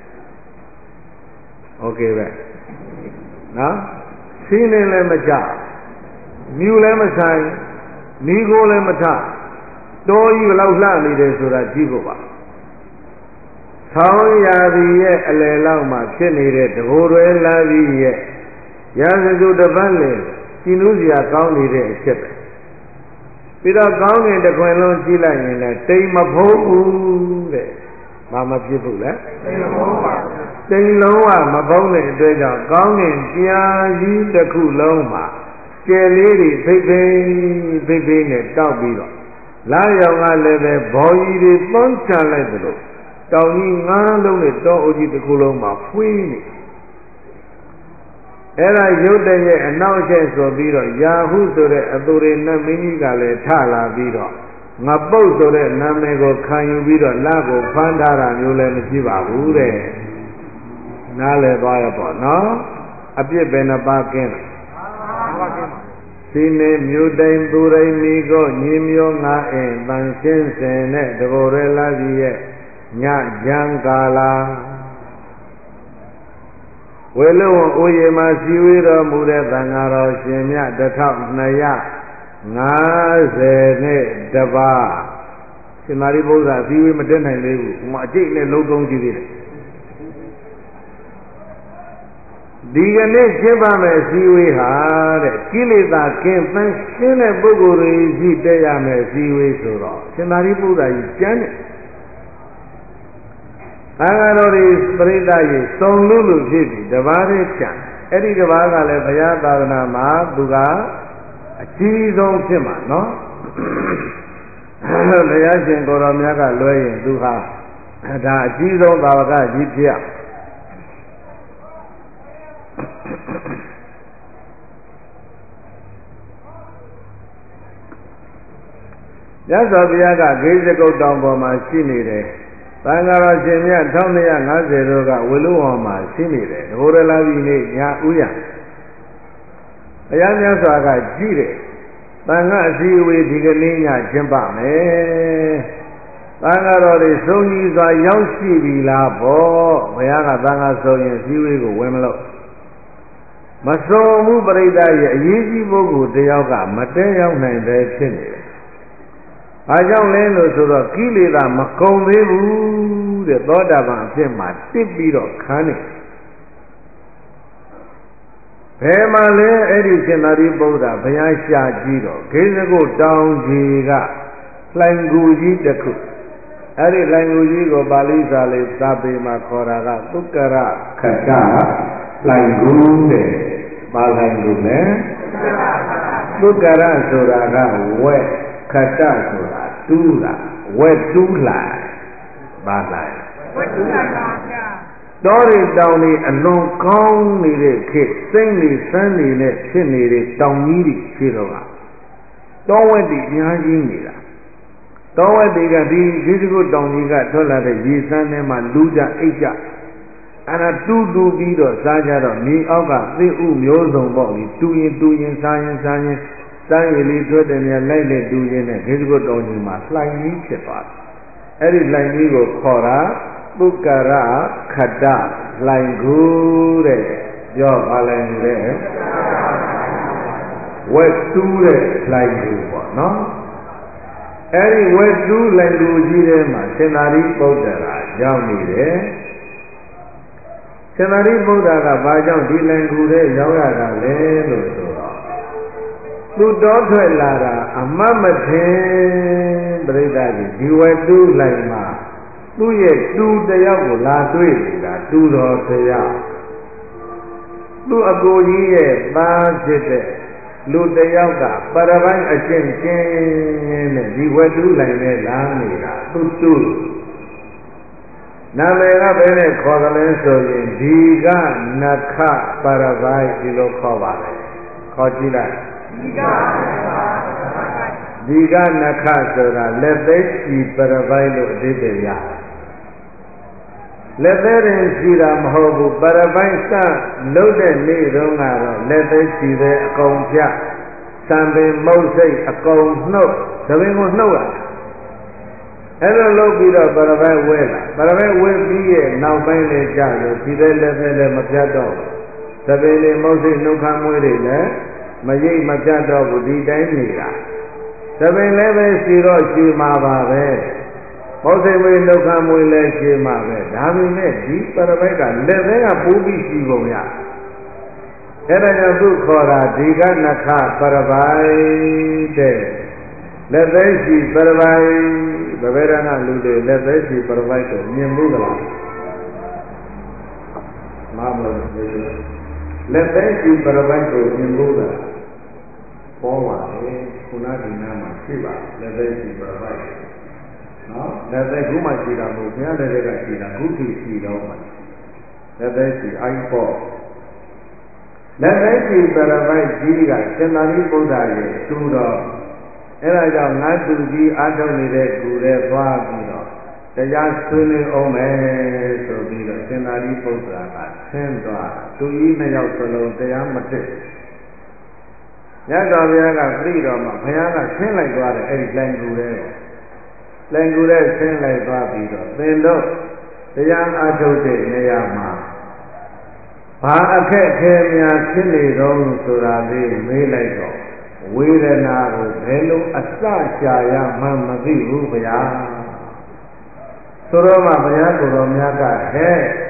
โอเคပဲနော်စီးနေလည်းမကြမြူလည်းမဆိုင်မိကိုလည်းမထတော်ကြီးဘလောက်လှနေတယ်ဆိုတာကြည့်ဖို့ပါဆောင်းရာသီရဲ့အလယ်လောက်မှာဖြစ်နေတဲ့တဘိုးတွေလာပြီးရဲ့ရာဇဂုတပတ်လေရှင်းလို့စရာကောင်းနေတဲ့အချက်ပဲပြီးတော့ကောင်းငင်တစ်ခွင်လုံးကြည့်လိုက်ရင်လည်းတိမ်မဖုံးဘူးတဲ့ဘာမဖြစ်ဘူးလဲတိမ်မဖုံးပါဘူးတိမ်လုံးကမဖုံးတဲ့အတွက်ကြောင့်ကောင်းငင်ပြာကြီးတစ်ခုလုံးမှာကျယ်လေးတွေဖိတ်ဖိတ်ဖိတ်ဖိတ်နဲ့တောက်ပြီးတော့လာရောင်ကလည်းပဲဘော်ကြီးတွေသွန်းချလိုက်သလိုတောင်ကြီးငါးလုံးနဲ့တောအုပ်ကြီးတစ်ခုလုံးမှာဖွေးနေအဲ့ဒါရုပ်တရဲ့အနောက်ချက်ဆိုပြီးတော့ယာဟုဆိုတဲ့အသူရိနတ်မင်းကြီးကလည်းထလာပြီးတော့ငပုတ်ဆိုတဲ့နာမည်ကိုခံယူပြီးတော့လက်ကိုဖမ်းထားတာမျိုးလည်းမရှိပါဘူးတဲ့နားလည်သွားရပေါ့နော်အပြစ်ပဲနှပါကင်းတယ်ဒီနေ့မြို့တိုင်းသူရိမိကိုညီမျိုးငါအင်းတန်ရှင်းစင်တဲ့တဘောရဲလာကြီးရဲ့ညကြံကာလာဝေလုံဥယေမှာစီဝေတော်မူတဲ့သံဃာတော်ရှင်မြတ်တစ်ထောင်နှစ်ရာငါးဆယ်နဲ့တပါးရှင်သာရိပုတ္တရာစီဝေမတက်နိုင်သေးဘူးဟိုမှာအကျိတ်နဲ့လုံးတုံးကြည့်သေးတယ်ဒီကနေ့ကျင့်ပါမယ်စည်းဝေးဟာတဲ့ကိလေသာကင်းသန့်ရှင်းတဲ့ပုဂ္ဂိုလ်တွေကြီးတက်ရမယ်စည်းဝေးဆိုတော့ရှင်သာရိပုတ္တရာကြီးကျမ်းတယ်သံဃာတော်တွေပရိသတ်ကြီးစုံလူလူဖြစ်ပြီးတပါးတည်းကျန်အဲ့ဒီတပါးကလည်းဘုရားသာသနာမှာသူကအကြီးဆုံးဖြစ်မှာနော်ဘုရားရှင်ကိုယ်တော်မြတ်ကလွှဲရင်သူဟာဒါအကြီးဆုံးသာဝကကြီးဖြစ်ရမြတ်စွာဘုရားကဂေဇဂုတ်တောင်ပေါ်မှာရှိနေတယ်သံဃာတော်ရှင်မြတ်တစ်ထောင်နှစ်ရာငါးဆယ်တို့ကဝေလူဝံမှာရှိနေတယ်ဒဂိုရလာပြီနေ့ညာဥယျာဘုရားမြတ်စွာကကြည့်တယ်သံဃာအစည်းအဝေးဒီကနေ့ညကျင်းပမယ်သံဃာတော်တွေဆုံးကြီးစွာရောက်ရှိပြီလားပေါ့ဘုရားကသံဃာဆုံးရင်အစည်းအဝေးကိုဝင်မလို့မစုံမှုပရိသတ်ရဲ့အရေးကြီးပုဂ္ဂိုလ်တယောက်ကမတဲရောက်နိုင်ပဲဖြစ်နေတယ်။ဘာကြောင့်လဲလို့ဆိုတော့ကိလေသာမကုန်သေးဘူးတဲ့သောတာပန်အဖြစ်မှာတစ်ပြီးတော့ခန်းနေဘယ်မှာလဲအဲ့ဒီရှင်သာရိပုတ္တရာဘုရားရှာကြည့်တော့ဂေဇဂုတ်တောင်ကြီးကလှိုင်ကူကြီးတစ်ခုအဲ့ဒီလှိုင်ကူကြီးကိုပါဠိစာလေးသာပေမှာခေါ်တာကသုက္ကရခတ္တလှိုင်ကူတဲ့ပါဠိလိုလဲသုက္ကရဆိုတာကဝက်ခတ္တဆိုတာတူးတာဝက်တူးလာပါလိုက်ဝက်တူးလာပါဗျာတော်ရီတောင်တွေအလွန်ကောင်းနေတဲ့ခေတ်စိမ့်နေစမ်းနေနဲ့ဖြစ်နေတဲ့တောင်ကြီးတွေဖြစ်တော့ကတောဝက်တွေအများကြီးနေတာတောဝက်တွေကဒီဒီစကုတောင်ကြီးကထွက်လာတဲ့ရေစမ်းထဲမှာလူကြအိတ်ကြအဲ့ဒါတူးတူးပြီးတော့စားကြတော့မြေအောက်ကသေဥမျိုးစုံပေါ့ဒီတူရင်တူရင်စားရင်စားရင်စားရည်လေးထွက်တယ်များလိုက်လက်တူရင်နဲ့ဒီစကုတောင်ကြီးမှာလှိုင်ကြီးဖြစ်သွားတယ်အဲ့ဒီလှိုင်ကြီးကိုခေါ်တာသုက္ကရခတ္တလှိုင်ကူတဲ့ပြောပါလိုက်နေတဲ့ဝက်တူးတဲ့လှိုင်ကူပေါ့နော်အဲ့ဒီဝက်တူးလှိုင်ကူကြီးထဲမှာရှင်သာရိပုတ္တရာရောက်နေတယ်ရှင်သာရိပုတ္တရာကဘာကြောင့်ဒီလှိုင်ကူထဲရောက်ရတာလဲလို့ဆိုတော့သူတော်ထွက်လာတာအမတ်မထင်ပြိဿကြီးဒီဝက်တူးလှိုင်မှာသူ့ရဲ့တူတယောက်ကိုလာတွေ့နေတာတူတော်တယောက်သူ့အကိုကြီးရဲ့သားဖြစ်တဲ့လူတယောက်ကပရပိုင်းအကျင့်ကျင်းနဲ့ဒီဝတ္ထုလိုက်နဲ့လာနေတာသူ့တူနာမည်ကဘယ်နဲ့ခေါ်တယ်လဲဆိုရင်ဒီကနခပရပိုင်းဒီလိုခေါ်ပါတယ်ခေါ်ကြည့်လိုက်ဒီကဒီကနခဆိုတာလက်သေးရှိပရပိုင်းလို့အဓိပ္ပာယ်ရတယ်လက်သေးရင်ရှိတာမဟုတ်ဘူးပရပိုင်းစလုတ်တဲ့နေ့တုန်းကတော့လက်သေးရှိတဲ့အကုန်ပြသံပင်မုတ်စိတ်အကုန်နှုတ်သပင်ကိုနှုတ်ရအဲ့လိုလုပ်ပြီးတော့ပရပိုင်းဝဲလာပရပိုင်းဝဲပြီးရဲ့နောက်ပိုင်းလေကြာလို့ဒီတဲ့လက်သေးလည်းမပြတ်တော့ဘူးသပင်လေးမုတ်စိတ်နှုတ်ခမ်းမွေးတွေလည်းမရိပ်မပြတ်တော့ဘူးဒီတိုင်းနေတာသပင်လည်းပဲရှိတော့ရှိမှာပါပဲမုတ်စိတ်ဝေဒုက္ခမွေလည်းရှိမှာပဲဒါပေမဲ့ဒီပရပိုက်ကလက်သေးကပိုးပြီးရှိပုံရအဲ့ဒါကြောင့်သူခေါ်တာဒီကနခပရပိုက်တဲ့လက်သေးရှိပရပိုက်ဗဗေဒနာလူတွေလက်သေးရှိပရပိုက်ကိုမြင်မှုကလားမမလို့လက်သေးရှိပရပိုက်ကိုမြင်မှုကလားပေါ်ပါလေခုနကနာမှာရှိပါလက်သေးရှိပရပိုက်နော်လက်သေးခုမှရှိတာမဟုတ်ဘုရားလက်သေးကရှိတာခုထိရှိတော့မှလက်သေးရှိအိုက်ပေါ်လက်သေးရှိပရပိုက်ကြီးကရှင်သာရိပုတ္တရာရဲ့သူတော်အဲ့ဒါကြောင့်ငါသူကြီးအားထုတ်နေတဲ့ကူတဲ့သွားပြီးတော့တရားဆွေးနွေးအောင်မယ်ဆိုပြီးတော့ရှင်သာရိပုတ္တရာကဆင်းသွားသူကြီးနှစ်ယောက်စလုံးတရားမတက်မြတ်စွာဘုရားကပြိတော်မှာဘုရားကဆင်းလိုက်သွားတယ်အဲ့ဒီလိုင်ကူတဲ့လိုင်ကူတဲ့ဆင်းလိုက်သွားပြီးတော့သင်တို့တရားအားထုတ်တဲ့နေရာမှာဘာအခက်အခဲများဖြစ်နေတော့ဆိုတာလေးမေးလိုက်တော့ဝေဒနာကိုဘယ်လိုအစရှာရမှမသိဘူးဗျာဆိုတော့မှဘုရားကိုယ်တော်များကဟဲ့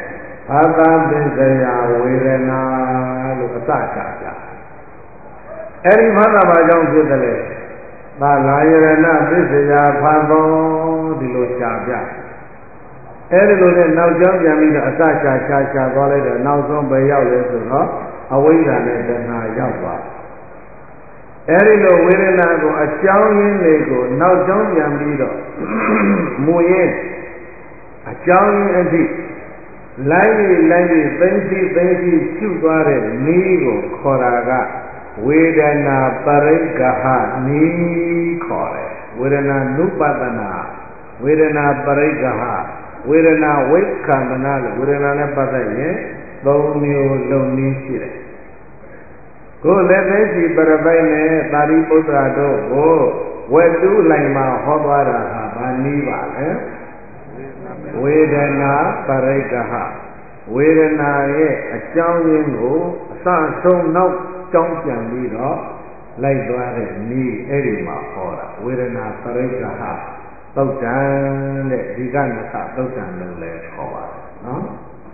ဘာသာပစ္စယဝေဒနာလို့အစချပြအဲ့ဒီဘာသာဘာကြောင့်ဖြစ်တယ်လဲသာလာယရဏပစ္စယဖန်သောဒီလိုချပြအဲ့ဒီလိုနဲ့နောက်ကျောင်းပြန်ပြီးတော့အစချချချသွားလိုက်တော့နောက်ဆုံးပဲရောက်လဲဆိုတော့အဝိဇ္ဇာနဲ့တဏှာရောက်သွားအဲ့ဒီလိုဝေဒနာကိုအကြောင်းရင်းတွေကိုနောက်ကျောင်းပြန်ပြီးတော့မူရင်းအကြောင်းရင်းအဖြစ်လိုက်ပြီးလိုက်ပြီးသိသိသိသိရှုသွားတဲ့နည်းကိုခေါ်တာကဝေဒနာပရိက္ခဟနည်းခေါ်တယ်ဝေဒနာနုပဒနာဝေဒနာပရိက္ခဟဝေဒနာဝိက္ခမနာလို့ဝေဒနာနဲ့ပတ်သက်ရင်သုံးမျိုးလုံးနည်းရှိတယ်ကိုယ်လည်းသိရှိပရပိုက်နဲ့သာရိပုတ္တရာတို့ကိုဝက်တူးလိုက်မှဟောသွားတာဟာဗာနည်းပါလေဝေဒနာပရိက္ခဟဝေဒနာရဲ့အကြောင်းရင်းကိုအစဆုံးနောက်ကြောင်းပြန်ပြီးတော့လိုက်သွားတဲ့နည်းအဲ့ဒီမှာဟောတာဝေဒနာပရိက္ခဟသုတ်တံတဲ့ဒီကနခသုတ်တံလို့လည်းခေါ်ပါတယ်နော်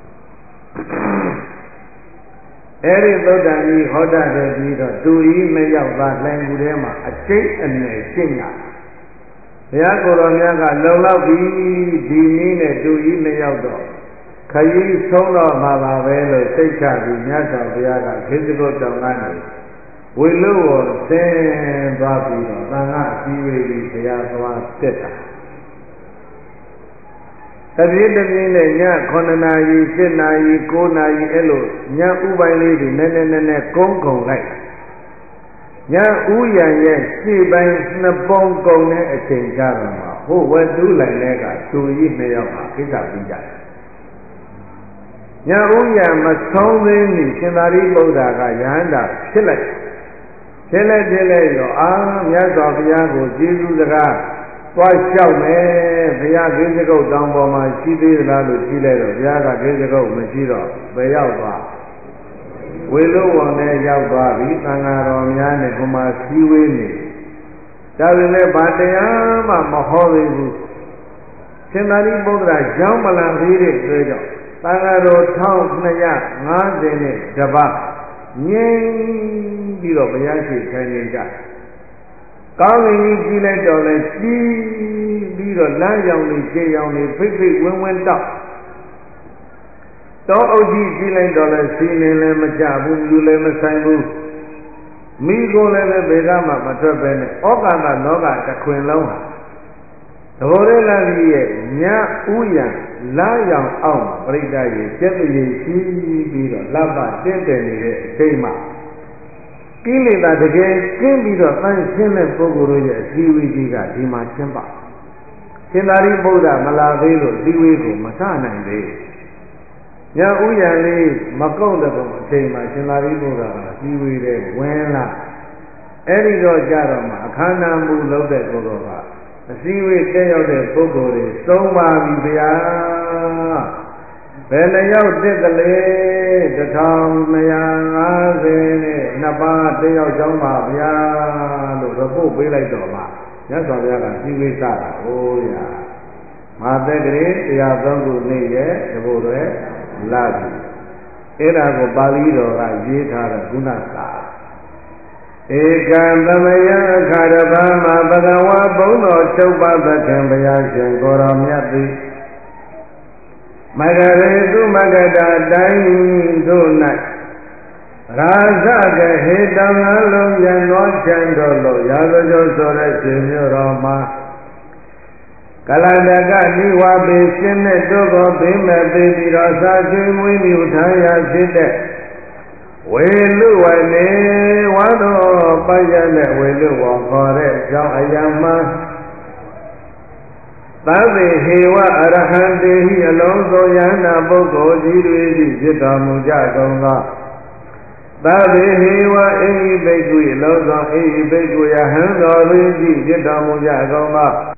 အဲ့ဒီသုတ်တံကြီးဟောတတ်တဲ့ပြီးတော့သူကြီးမရောက်သွားလှိုင်ကူထဲမှာအကျိတ်အနယ်ရှင်းတာဘုရားကိုယ်တော်များကလုံလောက်ပြီဒီနည်းနဲ့သူကြီးမရောက်တော့ခရီးဆုံးတော့မှာပါပဲလို့စိတ်ချပြီးမြတ်စွာဘုရားကခေတ္တကုတ်တောင်ကနေဝေလို့ကိုဆင်းသွားပြီးတော့သံဃာအစည်းအဝေးကြီးဘုရားသွားတက်တာတပြည့်တပြည့်နဲ့ညခုနှစ်နာရီရှစ်နာရီကိုးနာရီအဲ့လိုညဥပိုင်းလေးတွေနည်းနည်းနည်းနည်းကုန်းကုံလိုက်ညဥယံရဲ့ရှေ့ပိုင်းနှစ်ပုံကုံတဲ့အချိန်ကြတော့မှဟိုဝတ်တူးလိုက်တဲ့ကသူကြီးနှစ်ယောက်ဟာကိစ္စပြီးကြတယ်ညဥယံမဆုံးသေးမီရှင်သာရိပုတ္တရာကယဟန္တာဖြစ်လိုက်ဖြစ်လိုက်ဖြစ်လိုက်ရောအာမြတ်စွာဘုရားကိုကျေးဇူးစကားသွားလျှောက်မယ်ဘုရားဂိစကုတ်တောင်ပေါ်မှာရှိသေးသလားလို့ကြည့်လိုက်တော့ဘုရားကဂိစကုတ်မရှိတော့ဘယ်ရောက်သွားဝေလုဝံနဲ့ရောက်သွားပြီသံဃာတော်များနဲ့ဟိုမှာစည်းဝေးနေဒါပေမဲ့ဘာတရားမှမဟောသေးဘူးရှင်သာရိပုတ္တရာကြောင်းမလန်သေးတဲ့အတွက်ကြောင့်သံဃာတော်တစ်ထောင်နှစ်ရာငါးဆယ်နဲ့တပါးငြိမ်ပြီးတော့ဘုရားရှိခိုးနေကြကောင်းကင်ကြီးကြည့်လိုက်တော့လဲကြည်ပြီးတော့လမ်းရောင်လေးခြေရောင်လေးဖိတ်ဖိတ်ဝင်းဝင်းတောက်တောအုပ်ကြီးကြည့်လိုက်တော့လဲစီနေလည်းမကြဘူးလူလည်းမဆိုင်ဘူးမိကိုလည်းပဲဘယ်ကမှမထွက်ပဲနဲ့ဩကာသလောကတစ်ခွင်လုံးဟာသဘောရဲလာကြီးရဲ့ညဥယံလာရောင်အောင်ပရိသတ်ရဲ့ကျက်တည်းရှိပြီးတော့လှပတင့်တယ်နေတဲ့အချိန်မှာကိလေသာတကယ်ကျင်းပြီးတော့တန်ရှင်းတဲ့ပုဂ္ဂိုလ်တို့ရဲ့အစည်းအဝေးကြီးကဒီမှာရှင်းပါရှင်သာရိပုတ္တရာမလာသေးလို့အစည်းအဝေးကိုမစနိုင်သေးညဥယံလေးမကုတ်တဲ့ပုံအချိန်မှာရှင်သာရိပုတ္တရာကအစည်းအဝေးတဲ့ဝင်လာအဲ့ဒီတော့ကြတော့မှအခမ်းအနားမှုလုပ်တဲ့ပုဂ္ဂိုလ်ကအစည်းအဝေးတက်ရောက်တဲ့ပုဂ္ဂိုလ်တွေသုံးပါပြီဗျာဘယ်နှယောက်တက်ကလေးတစ်ထောင်နှစ်ရာငါးဆယ်နဲ့နှစ်ပါးတယောက်ချောင်းပါဗျာလို့ရပုတ်ပေးလိုက်တော့မှမြတ်စွာဘုရားကစည်းဝေးစတာဟိုးရမာသက်ကလေးတရားသုံးခုနေ့ရဲ့တဘို့တွေလာပြီအဲ့ဒါကိုပါဠိတော်ကရေးထားတဲ့ကုဏစာဧကံသမယအခါတပါးမှာဘဂဝါဘုံတော်ချုပ်ပါသခင်ဘုရားရှင်ကိုယ်တော်မြတ်သည်မဂရေသူမဂတာတိုင်းတို့၌ရာဇကဟေတံလုံးရန်တော်ချံတော်လို့ရာဇကျော်ဆိုတဲ့ရှင်မြို့တော်မှာကလန္တကနိဝါပေရှင်တဲ့တို့ကိုဘေးမဲ့ပြီးပြီးတော့စာကျွေးမွေးမြူထားရဖြစ်တဲ့ဝေလူဝနေဝါတော်ပိုက်ရတဲ့ဝေလူဝခေါ်တဲ့ကြောင့်အယံမှာသဗ္ဗေဟေဝအရဟံတေဟိအလုံးစုံယန္တာပုဂ္ဂိုလ်ကြီးတွေသည်ဖြစ်တော်မူကြကုန်သောသဗ္ဗေဟေဝအိဟိဘိက္ခုအလုံးစုံအိဟိဘိက္ခုယဟံတော်တွေကြီးဖြစ်တော်မူကြကုန်သော